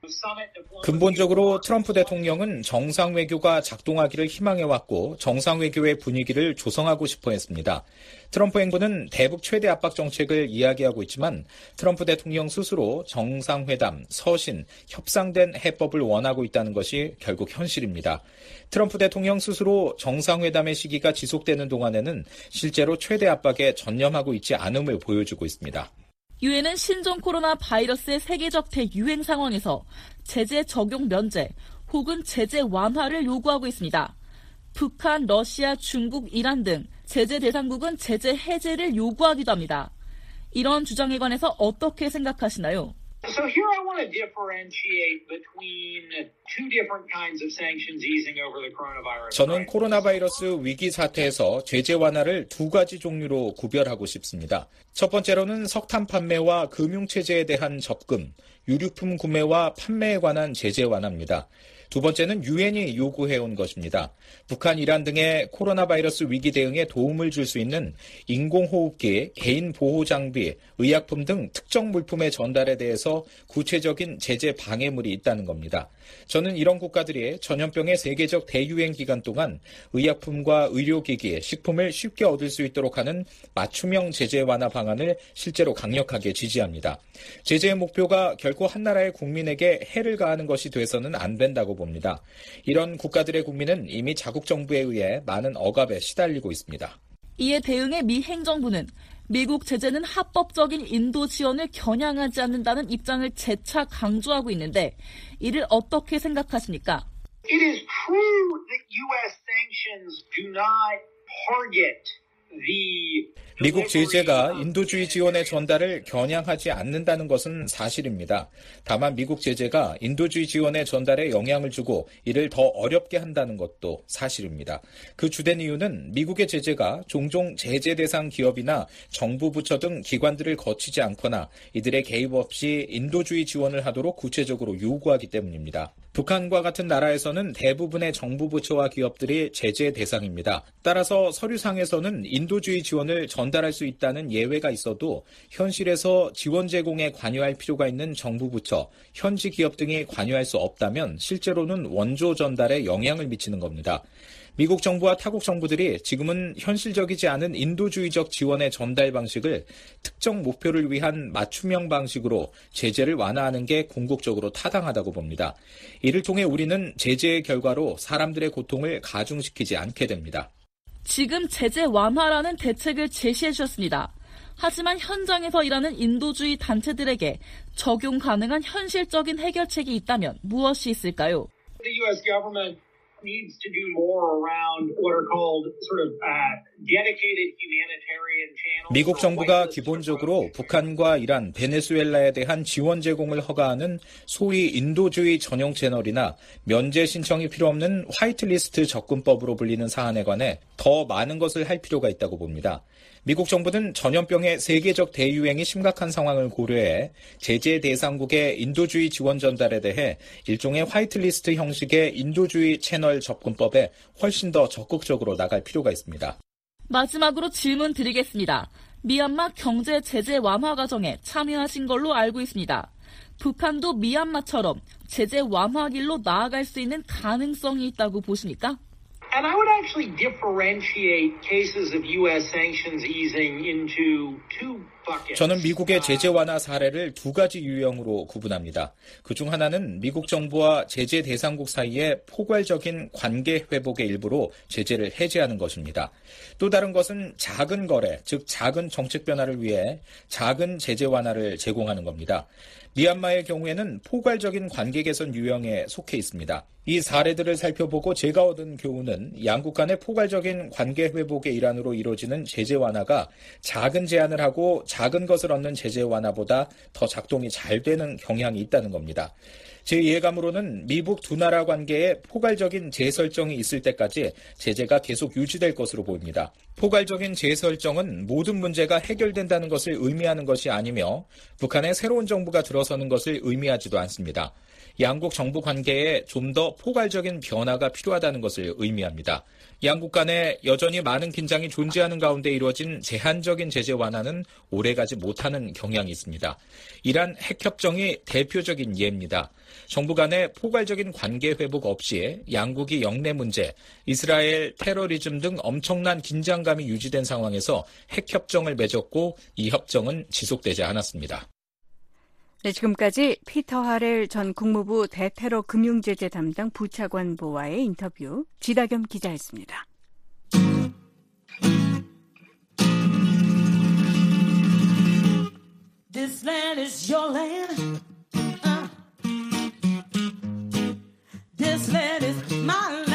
근본적으로 트럼프 대통령은 정상 외교가 작동하기를 희망해왔고 정상 외교의 분위기를 조성하고 싶어 했습니다. 트럼프 행부는 대북 최대 압박 정책을 이야기하고 있지만 트럼프 대통령 스스로 정상회담, 서신, 협상된 해법을 원하고 있다는 것이 결국 현실입니다. 트럼프 대통령 스스로 정상회담의 시기가 지속되는 동안에는 실제로 최대 압박에 전념하고 있지 않음을 보여주고 있습니다. 유엔은 신종 코로나 바이러스의 세계적 대유행 상황에서 제재 적용 면제 혹은 제재 완화를 요구하고 있습니다. 북한, 러시아, 중국, 이란 등 제재 대상국은 제재 해제를 요구하기도 합니다. 이런 주장에 관해서 어떻게 생각하시나요? So here I want to differentiate between two different kinds of sanctions easing over the coronavirus. 저는 코로나 바이러스 위기 사태에서 제재 완화를 두 가지 종류로 구별하고 싶습니다. 첫 번째로는 석탄 판매와 금융 체제에 대한 접근, 유류품 구매와 판매에 관한 제재 완화입니다. 두 번째는 유엔이 요구해온 것입니다. 북한, 이란 등의 코로나 바이러스 위기 대응에 도움을 줄 수 있는 인공호흡기, 개인 보호장비, 의약품 등 특정 물품의 전달에 대해서 구체적인 제재 방해물이 있다는 겁니다. 저는 이런 국가들이 전염병의 세계적 대유행 기간 동안 의약품과 의료기기, 식품을 쉽게 얻을 수 있도록 하는 맞춤형 제재 완화 방안을 실제로 강력하게 지지합니다. 제재의 목표가 결코 한 나라의 국민에게 해를 가하는 것이 돼서는 안 된다고 봅니다. 이런 국가들의 국민은 이미 자국 정부에 의해 많은 억압에 시달리고 있습니다. 이에 대응해 미 행정부는 미국 제재는 합법적인 인도 지원을 겨냥하지 않는다는 입장을 재차 강조하고 있는데 이를 어떻게 생각하십니까? It is true that U.S. sanctions do not target 미국 제재가 인도주의 지원의 전달을 겨냥하지 않는다는 것은 사실입니다. 다만 미국 제재가 인도주의 지원의 전달에 영향을 주고 이를 더 어렵게 한다는 것도 사실입니다. 그 주된 이유는 미국의 제재가 종종 제재 대상 기업이나 정부 부처 등 기관들을 거치지 않거나 이들의 개입 없이 인도주의 지원을 하도록 구체적으로 요구하기 때문입니다. 북한과 같은 나라에서는 대부분의 정부 부처와 기업들이 제재 대상입니다. 따라서 서류상에서는 인도주의 지원을 전달할 수 있다는 예외가 있어도 현실에서 지원 제공에 관여할 필요가 있는 정부 부처, 현지 기업 등이 관여할 수 없다면 실제로는 원조 전달에 영향을 미치는 겁니다. 미국 정부와 타국 정부들이 지금은 현실적이지 않은 인도주의적 지원의 전달 방식을 특정 목표를 위한 맞춤형 방식으로 제재를 완화하는 게 궁극적으로 타당하다고 봅니다. 이를 통해 우리는 제재의 결과로 사람들의 고통을 가중시키지 않게 됩니다. 지금 제재 완화라는 대책을 제시해 주셨습니다. 하지만 현장에서 일하는 인도주의 단체들에게 적용 가능한 현실적인 해결책이 있다면 무엇이 있을까요? The U.S. government needs to do more around what are called sort of dedicated humanitarian channels. 미국 정부가 기본적으로 북한과 이란, 베네수엘라에 대한 지원 제공을 허가하는 소위 인도주의 전용 채널이나 면제 신청이 필요 없는 화이트리스트 접근법으로 불리는 사안에 관해 더 많은 것을 할 필요가 있다고 봅니다. 미국 정부는 전염병의 세계적 대유행이 심각한 상황을 고려해 제재 대상국의 인도주의 지원 전달에 대해 일종의 화이트리스트 형식의 인도주의 채널 접근법에 훨씬 더 적극적으로 나갈 필요가 있습니다. 마지막으로 질문 드리겠습니다. 미얀마 경제 제재 완화 과정에 참여하신 걸로 알고 있습니다. 북한도 미얀마처럼 제재 완화 길로 나아갈 수 있는 가능성이 있다고 보십니까? And I would actually differentiate cases of U.S. sanctions easing into two buckets. 저는 미국의 제재 완화 사례를 두 가지 유형으로 구분합니다. 그중 하나는 미국 정부와 제재 대상국 사이의 포괄적인 관계 회복의 일부로 제재를 해제하는 것입니다. 또 다른 것은 작은 거래, 즉 작은 정책 변화를 위해 작은 제재 완화를 제공하는 겁니다. 미얀마의 경우에는 포괄적인 관계 개선 유형에 속해 있습니다. 이 사례들을 살펴보고 제가 얻은 교훈은 양국 간의 포괄적인 관계 회복의 일환으로 이루어지는 제재 완화가 작은 제한을 하고 작은 것을 얻는 제재 완화보다 더 작동이 잘 되는 경향이 있다는 겁니다. 제 이해감으로는 미북 두 나라 관계에 포괄적인 재설정이 있을 때까지 제재가 계속 유지될 것으로 보입니다. 포괄적인 재설정은 모든 문제가 해결된다는 것을 의미하는 것이 아니며 북한의 새로운 정부가 들어서는 것을 의미하지도 않습니다. 양국 정부 관계에 좀 더 포괄적인 변화가 필요하다는 것을 의미합니다. 양국 간에 여전히 많은 긴장이 존재하는 가운데 이루어진 제한적인 제재 완화는 오래가지 못하는 경향이 있습니다. 이란 핵협정이 대표적인 예입니다. 정부 간의 포괄적인 관계 회복 없이 양국이 영내 문제, 이스라엘 테러리즘 등 엄청난 긴장감이 유지된 상황에서 핵협정을 맺었고 이 협정은 지속되지 않았습니다. 네, 지금까지 피터 하렐 전 국무부 대테러 금융제재 담당 부차관보와의 인터뷰 지다겸 기자였습니다. This land is your land. This land is my land.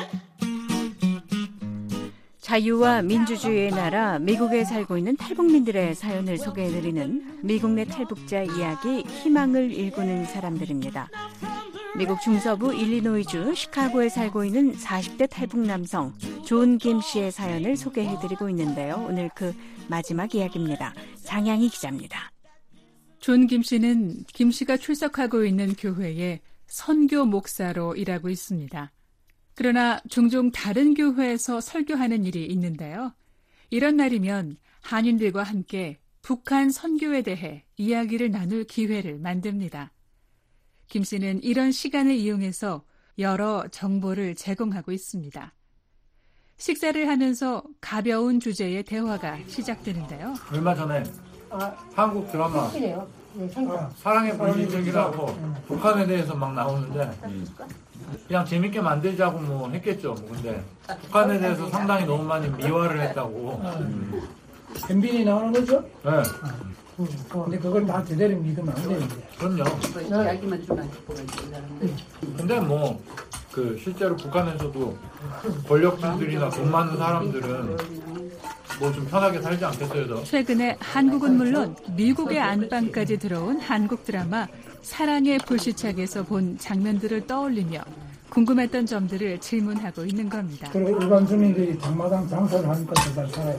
자유와 민주주의의 나라 미국에 살고 있는 탈북민들의 사연을 소개해드리는 미국 내 탈북자 이야기 희망을 일구는 사람들입니다. 미국 중서부 일리노이주 시카고에 살고 있는 40대 탈북 남성 존 김 씨의 사연을 소개해드리고 있는데요. 오늘 그 마지막 이야기입니다. 장양희 기자입니다. 존 김 씨는 김 씨가 출석하고 있는 교회에 선교 목사로 일하고 있습니다. 그러나 종종 다른 교회에서 설교하는 일이 있는데요. 이런 날이면 한인들과 함께 북한 선교에 대해 이야기를 나눌 기회를 만듭니다. 김 씨는 이런 시간을 이용해서 여러 정보를 제공하고 있습니다. 식사를 하면서 가벼운 주제의 대화가 시작되는데요. 얼마 전에 한국 드라마 사랑의 불시착이라고 북한에 대해서 막 나오는데 그냥 재밌게 만들자고 뭐 했겠죠. 근데 북한에 대해서 상당히 너무 많이 미화를 했다고. 현빈이 나오는 거죠? 네. 근데 그걸 다 제대로 믿으면 안 되는데. 그럼요. 이야기만 좀 근데 뭐 그 실제로 북한에서도 권력층들이나 돈 많은 사람들은 뭐 좀 편하게 살지 않겠어요, 더? 최근에 한국은 물론 미국의 안방까지 들어온 한국 드라마 사랑의 불시착에서 본 장면들을 떠올리며 궁금했던 점들을 질문하고 있는 겁니다. 그리고 일반 주민들이 장마당 장사를 하니까 더 잘 살아요.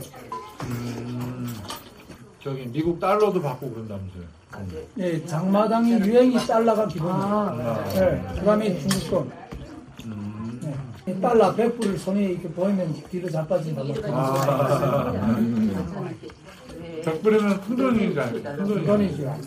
저기 미국 달러도 받고 그런다면서요? 네, 장마당이 유행이 달러가 기본이에요. 네, 그다음에 중국권. 네. 달러 100불을 손에 이렇게 보이면 뒤로 자빠진다고. 100불이면 큰 돈이죠. 큰 돈이죠.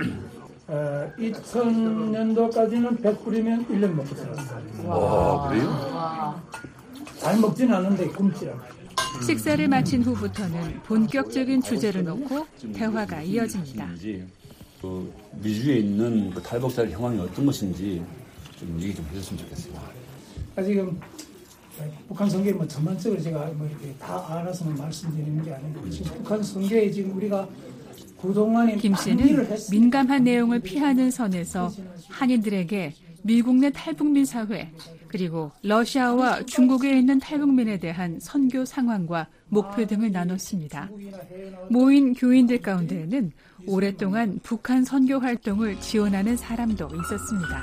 2000년도까지는 100불이면 1년 먹고 살았어요. 와, 그래요? 잘 먹진 않는데 굶지라고. 식사를 마친 후부터는 본격적인 주제를 놓고 대화가 이어집니다. 그 미주에 있는 그 탈북자의 형황이 어떤 것인지 좀 얘기 좀 해줬으면 좋겠어요. 지금 북한 선교에 뭐 전반적으로 제가 뭐 이렇게 다 알아서는 말씀드리는 게 아니고 지금 북한 선교에 지금 우리가 그동안에 김 씨는 민감한 내용을 피하는 선에서 한인들에게 미국 내 탈북민 사회 그리고 러시아와 중국에 있는 탈북민에 대한 선교 상황과 목표 등을 나눴습니다. 모인 교인들 가운데에는 오랫동안 북한 선교 활동을 지원하는 사람도 있었습니다.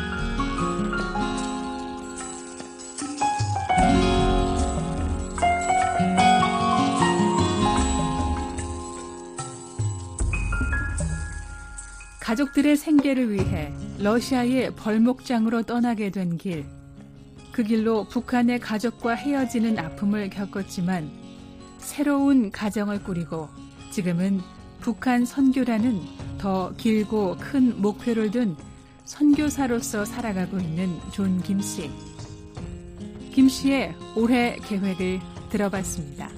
가족들의 생계를 위해 러시아의 벌목장으로 떠나게 된 길. 그 길로 북한의 가족과 헤어지는 아픔을 겪었지만 새로운 가정을 꾸리고 지금은 북한 선교라는 더 길고 큰 목표를 둔 선교사로서 살아가고 있는 존 김 씨. 김 씨의 올해 계획을 들어봤습니다.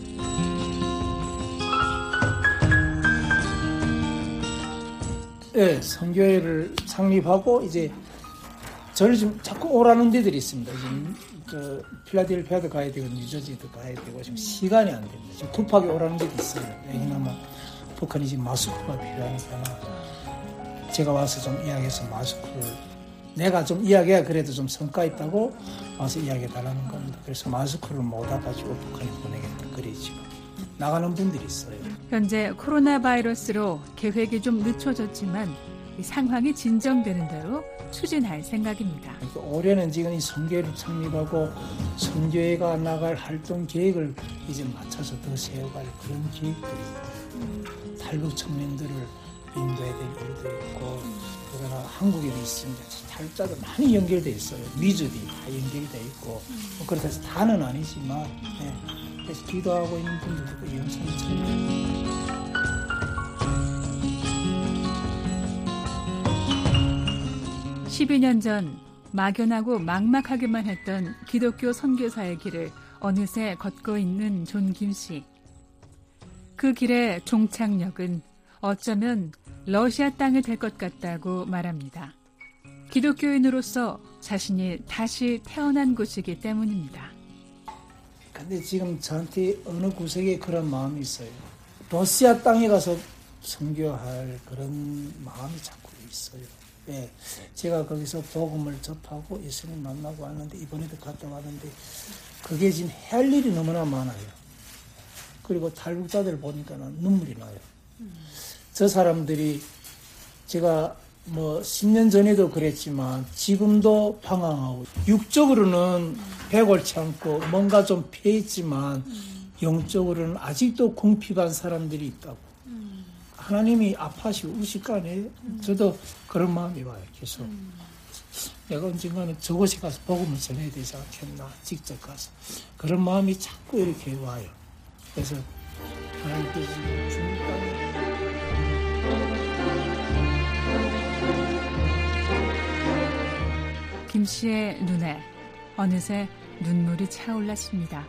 네, 선교회를 창립하고 이제 저를 지금 자꾸 오라는 데들이 있습니다. 지금 필라델피아도 가야 되고 뉴저지도 가야 되고 지금 시간이 안 됩니다. 지금 급하게 오라는 데도 있어요. 왜냐하면 북한이 지금 마스크가 필요하니까 제가 와서 좀 이야기해서 마스크를 내가 좀 이야기해야 그래도 좀 성과 있다고 와서 이야기해달라는 겁니다. 그래서 마스크를 못 와가지고 북한에 보내겠다 그래 지금 나가는 분들이 있어요. 현재 코로나 바이러스로 계획이 좀 늦춰졌지만 이 상황이 진정되는 대로 추진할 생각입니다. 그러니까 올해는 지금 이 선교회를 창립하고 선교회가 나갈 활동 계획을 이제 맞춰서 더 세워갈 그런 계획들이 탈북 청년들을 인도해야 될 일도 있고 그러나 한국에도 있습니다. 탈북자도 많이 연결돼 있어요. 미주도 다 연결돼 있고 뭐 그렇다 해서 다는 아니지만 네. 그래서 기도하고 있는 분들도 이 영상을 찾는 12년 전 막연하고 막막하게만 했던 기독교 선교사의 길을 어느새 걷고 있는 존 김 씨. 그 길의 종착역은 어쩌면 러시아 땅이 될 것 같다고 말합니다. 기독교인으로서 자신이 다시 태어난 곳이기 때문입니다. 근데 지금 저한테 어느 구석에 그런 마음이 있어요. 러시아 땅에 가서 선교할 그런 마음이 자꾸 있어요. 네, 제가 거기서 복음을 접하고 예수님 만나고 왔는데 이번에도 갔다 왔는데 그게 지금 할 일이 너무나 많아요. 그리고 탈북자들 보니까는 눈물이 나요. 저 사람들이 제가 뭐 10년 전에도 그랬지만 지금도 방황하고 육적으로는 배골치 않고 뭔가 좀 피했지만 영적으로는 아직도 궁핍한 사람들이 있다고. 하나님이 아파하시고 우실 거 아니에요? 저도 그런 마음이 와요. 계속 내가 언젠가는 저곳에 가서 복음을 전해야 되지 않겠나, 직접 가서. 그런 마음이 자꾸 이렇게 와요. 그래서 하나님께서 중국 땅에 김 씨의 눈에 어느새 눈물이 차올랐습니다.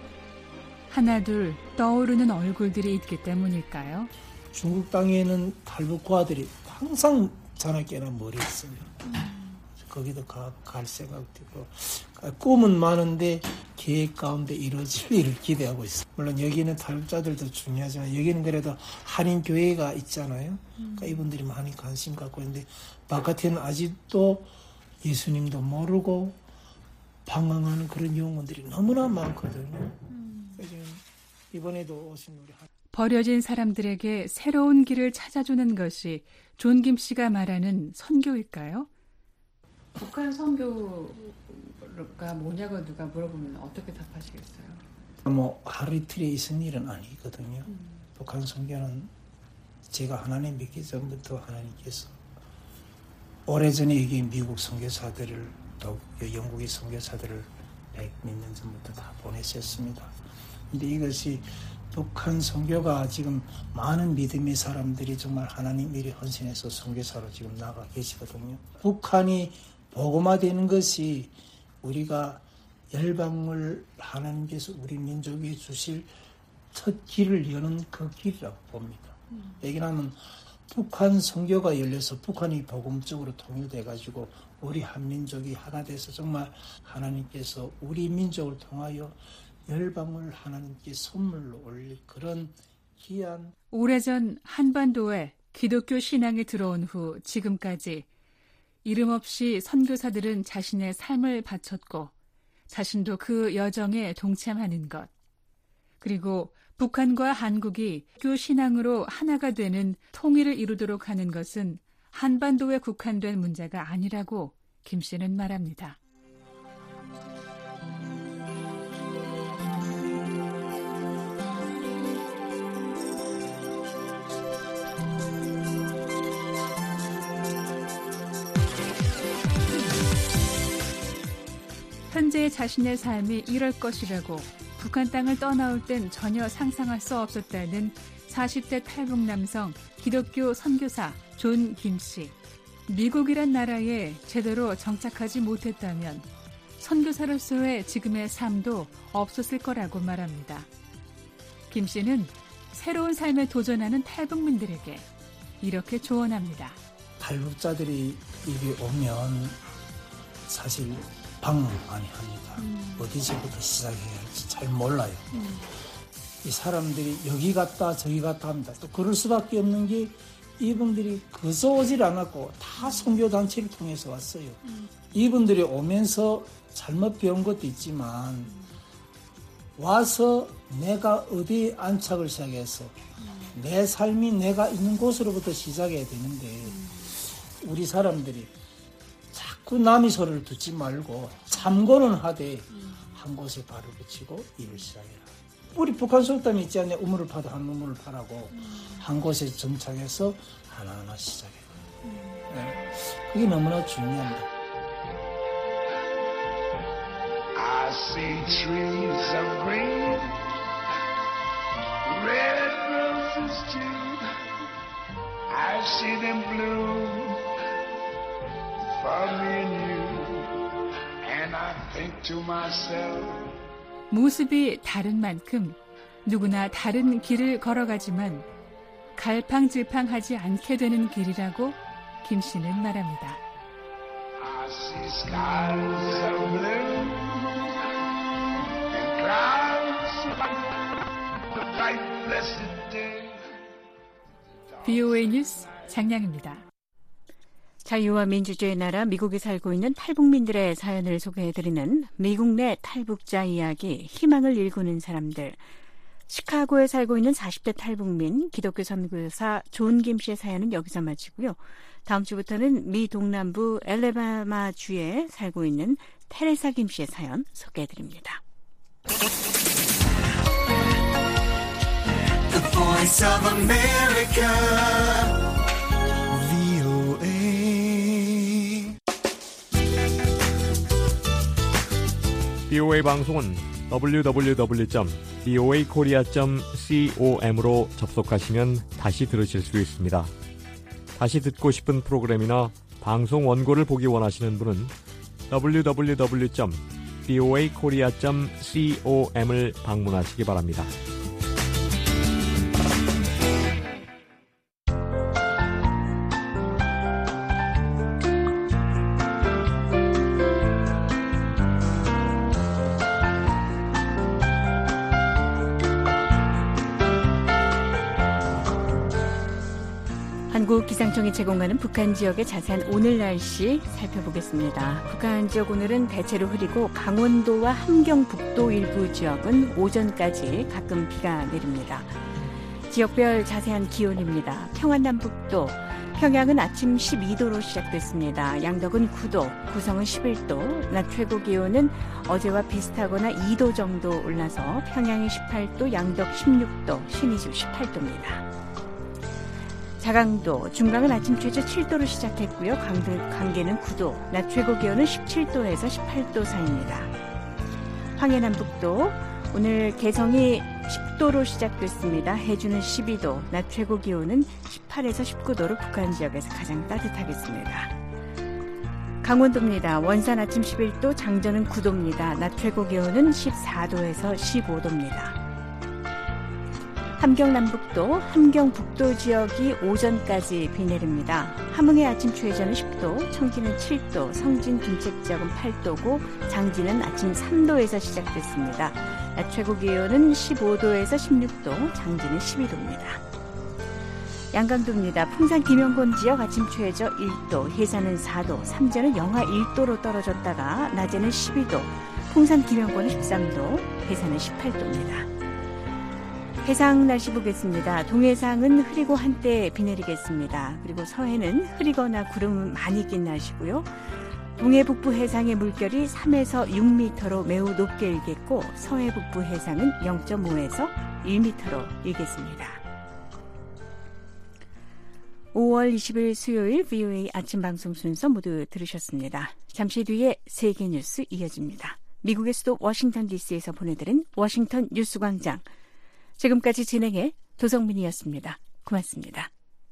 하나둘 떠오르는 얼굴들이 있기 때문일까요? 중국 땅에는 탈북과들이 항상 자나깨나 머리에 있어요. 거기도 갈 생각도 있고, 꿈은 많은데 계획 가운데 이루어질 일을 기대하고 있어요. 물론 여기는 탈북자들도 중요하지만 여기는 그래도 한인교회가 있잖아요. 그러니까 이분들이 많이 관심 갖고 있는데 바깥에는 아직도 예수님도 모르고 방황하는 그런 영혼들이 너무나 많거든요. 그래서 이번에도 오신 우리 버려진 사람들에게 새로운 길을 찾아주는 것이 존 김 씨가 말하는 선교일까요? 북한 선교가 뭐냐고 누가 물어보면 어떻게 답하시겠어요? 하루 이틀에 있은 일은 아니거든요. 북한 선교는 제가 하나님 믿기 전부터 하나님께서 오래전에 여기 미국 선교사들을 또 영국의 선교사들을 100몇 년 전부터 다 보내셨습니다. 근데 이것이 북한 선교가 지금 많은 믿음의 사람들이 정말 하나님 일에 헌신해서 선교사로 지금 나가 계시거든요. 북한이 복음화되는 것이 우리가 열방을 하나님께서 우리 민족에 주실 첫 길을 여는 그 길이라고 봅니다. 얘기하면 북한 선교가 열려서 북한이 복음적으로 통일돼가지고 우리 한민족이 하나 돼서 정말 하나님께서 우리 민족을 통하여 열방을 하나님께 선물로 올릴 그런 귀한 오래전 한반도에 기독교 신앙이 들어온 후 지금까지 이름 없이 선교사들은 자신의 삶을 바쳤고 자신도 그 여정에 동참하는 것. 그리고 북한과 한국이 기독교 신앙으로 하나가 되는 통일을 이루도록 하는 것은 한반도에 국한된 문제가 아니라고 김 씨는 말합니다. 현재 자신의 삶이 이럴 것이라고 북한 땅을 떠나올 땐 전혀 상상할 수 없었다는 40대 탈북 남성 기독교 선교사 존 김 씨. 미국이란 나라에 제대로 정착하지 못했다면 선교사로서의 지금의 삶도 없었을 거라고 말합니다. 김 씨는 새로운 삶에 도전하는 탈북민들에게 이렇게 조언합니다. 탈북자들이 이게 오면 사실 방황 많이 합니다. 어디서부터 시작해야 할지 잘 몰라요. 이 사람들이 여기 갔다 저기 갔다 합니다. 또 그럴 수밖에 없는 게 이분들이 그저 오질 않았고 다 선교단체를 통해서 왔어요. 이분들이 오면서 잘못 배운 것도 있지만 와서 내가 어디에 안착을 시작해서 내 삶이 내가 있는 곳으로부터 시작해야 되는데 우리 사람들이 자꾸 남의 소리를 듣지 말고 참고는 하되 한 곳에 발을 붙이고 일을 시작해라. 우리 북한 속담이 있지 않냐. 우물을 파도 한 우물을 파라고 한 곳에 정착해서 하나하나 시작해라. 네. 그게 너무나 중요합니다. I see trees of green, red roses too. I see them bloom for me and you, and I think to myself. 모습이 다른 만큼 누구나 다른 길을 걸어가지만 갈팡질팡하지 않게 되는 길이라고 김 씨는 말합니다. I see skies of blue and clouds of the bright blessed day. VOA 뉴스 장량입니다. 자유와 민주주의의 나라 미국에 살고 있는 탈북민들의 사연을 소개해드리는 미국 내 탈북자 이야기, 희망을 일구는 사람들. 시카고에 살고 있는 40대 탈북민 기독교 선교사 존 김 씨의 사연은 여기서 마치고요. 다음 주부터는 미 동남부 엘레바마주에 살고 있는 테레사 김 씨의 사연 소개해드립니다. The Voice of America. BOA 방송은 www.boakorea.com으로 접속하시면 다시 들으실 수 있습니다. 다시 듣고 싶은 프로그램이나 방송 원고를 보기 원하시는 분은 www.boakorea.com을 방문하시기 바랍니다. 한국기상청이 제공하는 북한 지역의 자세한 오늘 날씨 살펴보겠습니다. 북한 지역 오늘은 대체로 흐리고 강원도와 함경북도 일부 지역은 오전까지 가끔 비가 내립니다. 지역별 자세한 기온입니다. 평안남북도, 평양은 아침 12도로 시작됐습니다. 양덕은 9도, 구성은 11도, 낮 최고 기온은 어제와 비슷하거나 2도 정도 올라서 평양이 18도, 양덕 16도, 신의주 18도입니다. 자강도, 중강은 아침 최저 7도로 시작했고요. 광계는 9도, 낮 최고 기온은 17도에서 18도 사이입니다. 황해남북도, 오늘 개성이 10도로 시작됐습니다. 해주는 12도, 낮 최고 기온은 18에서 19도로 북한 지역에서 가장 따뜻하겠습니다. 강원도입니다. 원산 아침 11도, 장전은 9도입니다. 낮 최고 기온은 14도에서 15도입니다. 함경남북도, 함경북도 지역이 오전까지 비 내립니다. 함흥의 아침 최저는 10도, 청진은 7도, 성진 김책 지역은 8도고 장진은 아침 3도에서 시작됐습니다. 낮 최고 기온은 15도에서 16도, 장진은 12도입니다. 양강도입니다. 풍산 김영곤 지역 아침 최저 1도, 해산은 4도, 삼전은 영하 1도로 떨어졌다가 낮에는 12도, 풍산 김영곤은 13도, 해산은 18도입니다. 해상 날씨 보겠습니다. 동해상은 흐리고 한때 비 내리겠습니다. 그리고 서해는 흐리거나 구름 많이 낀 날씨고요. 동해 북부 해상의 물결이 3에서 6m로 매우 높게 일겠고 서해 북부 해상은 0.5에서 1m로 일겠습니다. 5월 20일 수요일 VOA 아침 방송 순서 모두 들으셨습니다. 잠시 뒤에 세계 뉴스 이어집니다. 미국의 수도 워싱턴 DC에서 보내드린 워싱턴 뉴스광장. 지금까지 진행해 도성민이었습니다. 고맙습니다.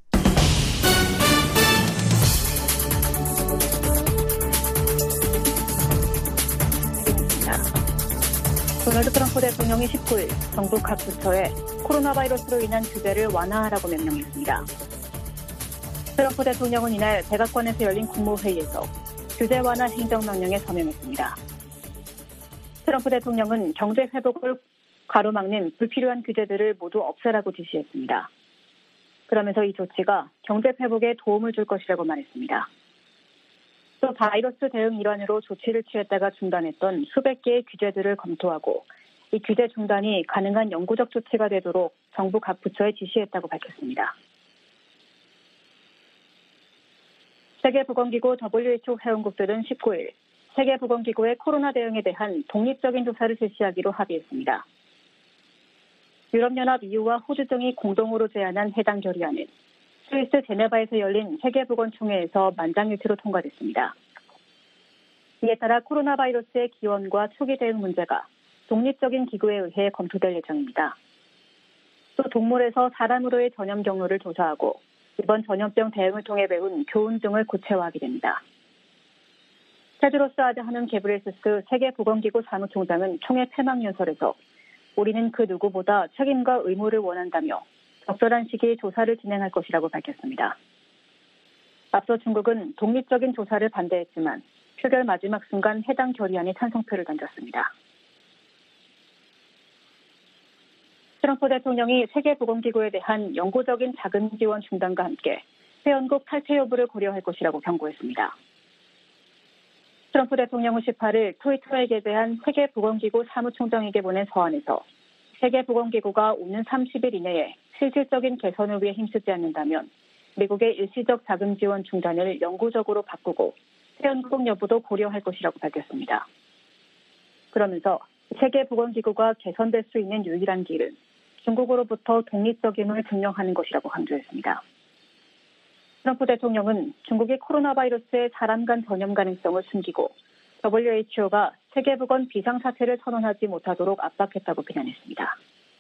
도널드 트럼프 대통령이 19일 정부 각 부처에 코로나 바이러스로 인한 규제를 완화하라고 명령했습니다. 트럼프 대통령은 이날 백악관에서 열린 국무회의에서 규제 완화 행정명령에 서명했습니다. 트럼프 대통령은 경제 회복을 가로막는 불필요한 규제들을 모두 없애라고 지시했습니다. 그러면서 이 조치가 경제 회복에 도움을 줄 것이라고 말했습니다. 또 바이러스 대응 일환으로 조치를 취했다가 중단했던 수백 개의 규제들을 검토하고 이 규제 중단이 가능한 영구적 조치가 되도록 정부 각 부처에 지시했다고 밝혔습니다. 세계보건기구 WHO 회원국들은 19일 세계보건기구의 코로나 대응에 대한 독립적인 조사를 실시하기로 합의했습니다. 유럽연합 EU와 호주 등이 공동으로 제안한 해당 결의안은 스위스 제네바에서 열린 세계보건총회에서 만장일치로 통과됐습니다. 이에 따라 코로나 바이러스의 기원과 초기 대응 문제가 독립적인 기구에 의해 검토될 예정입니다. 또 동물에서 사람으로의 전염 경로를 조사하고 이번 전염병 대응을 통해 배운 교훈 등을 구체화하게 됩니다. 테드로스 아드하놈 게브리에수스 세계보건기구 사무총장은 총회 폐막연설에서 우리는 그 누구보다 책임과 의무를 원한다며 적절한 시기에 조사를 진행할 것이라고 밝혔습니다. 앞서 중국은 독립적인 조사를 반대했지만 표결 마지막 순간 해당 결의안에 찬성표를 던졌습니다. 트럼프 대통령이 세계보건기구에 대한 영구적인 자금 지원 중단과 함께 회원국 탈퇴 여부를 고려할 것이라고 경고했습니다. 트럼프 대통령은 18일 트위터에 게재한 세계보건기구 사무총장에게 보낸 서한에서 세계보건기구가 오는 30일 이내에 실질적인 개선을 위해 힘쓰지 않는다면 미국의 일시적 자금 지원 중단을 영구적으로 바꾸고 회원국 여부도 고려할 것이라고 밝혔습니다. 그러면서 세계보건기구가 개선될 수 있는 유일한 길은 중국으로부터 독립적임을 증명하는 것이라고 강조했습니다. 트럼프 대통령은 중국이 코로나 바이러스의 사람 간 전염 가능성을 숨기고 WHO가 세계보건 비상사태를 선언하지 못하도록 압박했다고 비난했습니다.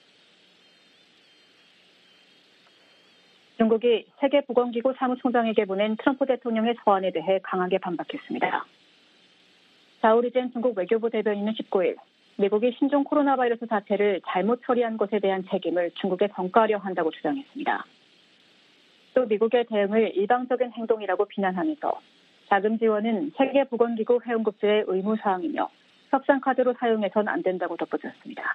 중국이 세계보건기구 사무총장에게 보낸 트럼프 대통령의 서한에 대해 강하게 반박했습니다. 자오리젠 중국 외교부 대변인은 19일 미국이 신종 코로나 바이러스 사태를 잘못 처리한 것에 대한 책임을 중국에 전가하려 한다고 주장했습니다. 또 미국의 대응을 일방적인 행동이라고 비난하면서 자금 지원은 세계보건기구 회원국들의 의무사항이며 협상카드로 사용해선 안 된다고 덧붙였습니다.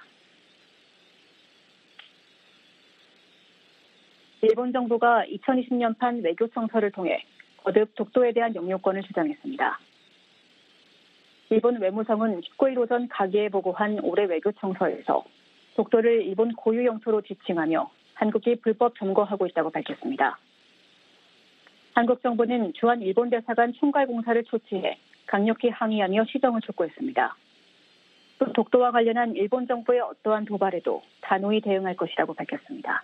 일본 정부가 2020년판 외교청서를 통해 거듭 독도에 대한 영유권을 주장했습니다. 일본 외무성은 19일 오전 가기에 보고한 올해 외교청서에서 독도를 일본 고유 영토로 지칭하며 한국이 불법 점거하고 있다고 밝혔습니다. 한국 정부는 주한 일본 대사관 총괄 공사를 초치해 강력히 항의하며 시정을 촉구했습니다. 또 독도와 관련한 일본 정부의 어떠한 도발에도 단호히 대응할 것이라고 밝혔습니다.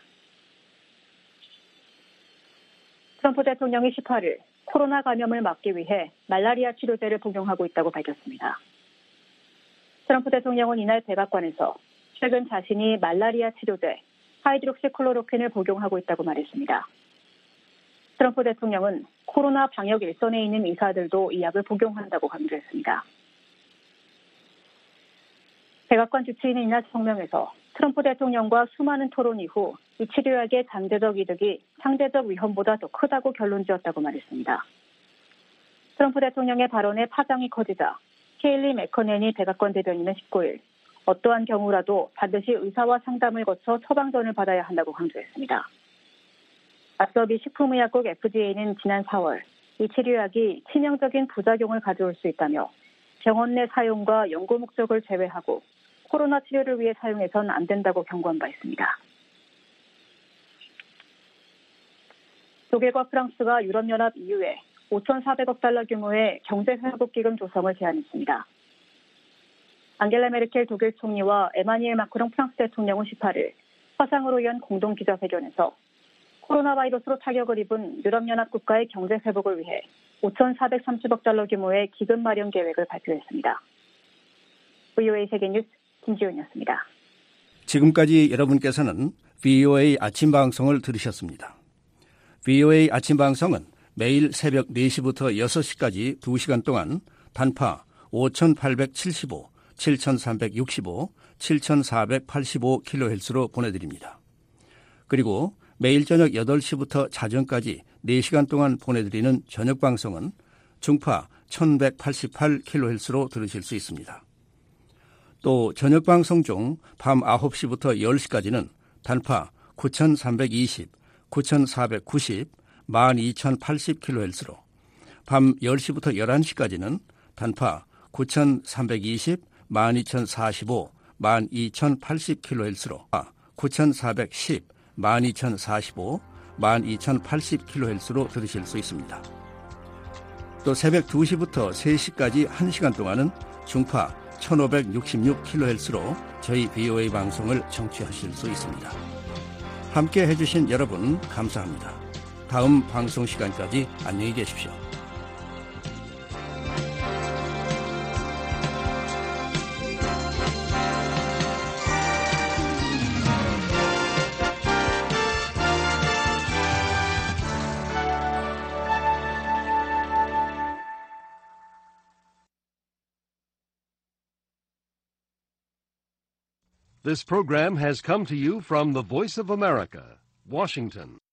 트럼프 대통령이 18일 코로나 감염을 막기 위해 말라리아 치료제를 복용하고 있다고 밝혔습니다. 트럼프 대통령은 이날 백악관에서 최근 자신이 말라리아 치료제 하이드록시클로로퀸을 복용하고 있다고 말했습니다. 트럼프 대통령은 코로나 방역 일선에 있는 의사들도 이 약을 복용한다고 강조했습니다. 백악관 주치의는 이날 성명에서 트럼프 대통령과 수많은 토론 이후 이 치료약의 잠재적 이득이 상대적 위험보다 더 크다고 결론지었다고 말했습니다. 트럼프 대통령의 발언에 파장이 커지자 케일리 맥커넨이 백악관 대변인은 19일 어떠한 경우라도 반드시 의사와 상담을 거쳐 처방전을 받아야 한다고 강조했습니다. 앞서 미 식품의약국 FDA는 지난 4월 이 치료약이 치명적인 부작용을 가져올 수 있다며 병원 내 사용과 연구 목적을 제외하고 코로나 치료를 위해 사용해서는 안 된다고 경고한 바 있습니다. 독일과 프랑스가 유럽연합 EU에 5,400억 달러 규모의 경제회복기금 조성을 제안했습니다. 앙겔라 메르켈 독일 총리와 에마니엘 마크롱 프랑스 대통령은 18일 화상으로 이은 공동 기자회견에서 코로나 바이러스로 타격을 입은 유럽연합 국가의 경제회복을 위해 5,430억 달러 규모의 기금 마련 계획을 발표했습니다. VOA 세계뉴스 김지훈이었습니다. 지금까지 여러분께서는 VOA 아침 방송을 들으셨습니다. VOA 아침 방송은 매일 새벽 4시부터 6시까지 2시간 동안 단파 5,875, 7,365, 7,485kHz로 보내드립니다. 그리고 매일 저녁 8시부터 자정까지 4시간 동안 보내드리는 저녁 방송은 중파 1188kHz로 들으실 수 있습니다. 또 저녁 방송 중 밤 9시부터 10시까지는 단파 9320, 9490, 12080kHz로 밤 10시부터 11시까지는 단파 9320, 12045, 12080kHz로 9410, 12045, 12080kHz로 들으실 수 있습니다. 또 새벽 2시부터 3시까지 1시간 동안은 중파 1566kHz로 저희 VOA 방송을 청취하실 수 있습니다. 함께 해주신 여러분 감사합니다. 다음 방송 시간까지 안녕히 계십시오. This program has come to you from the Voice of America, Washington.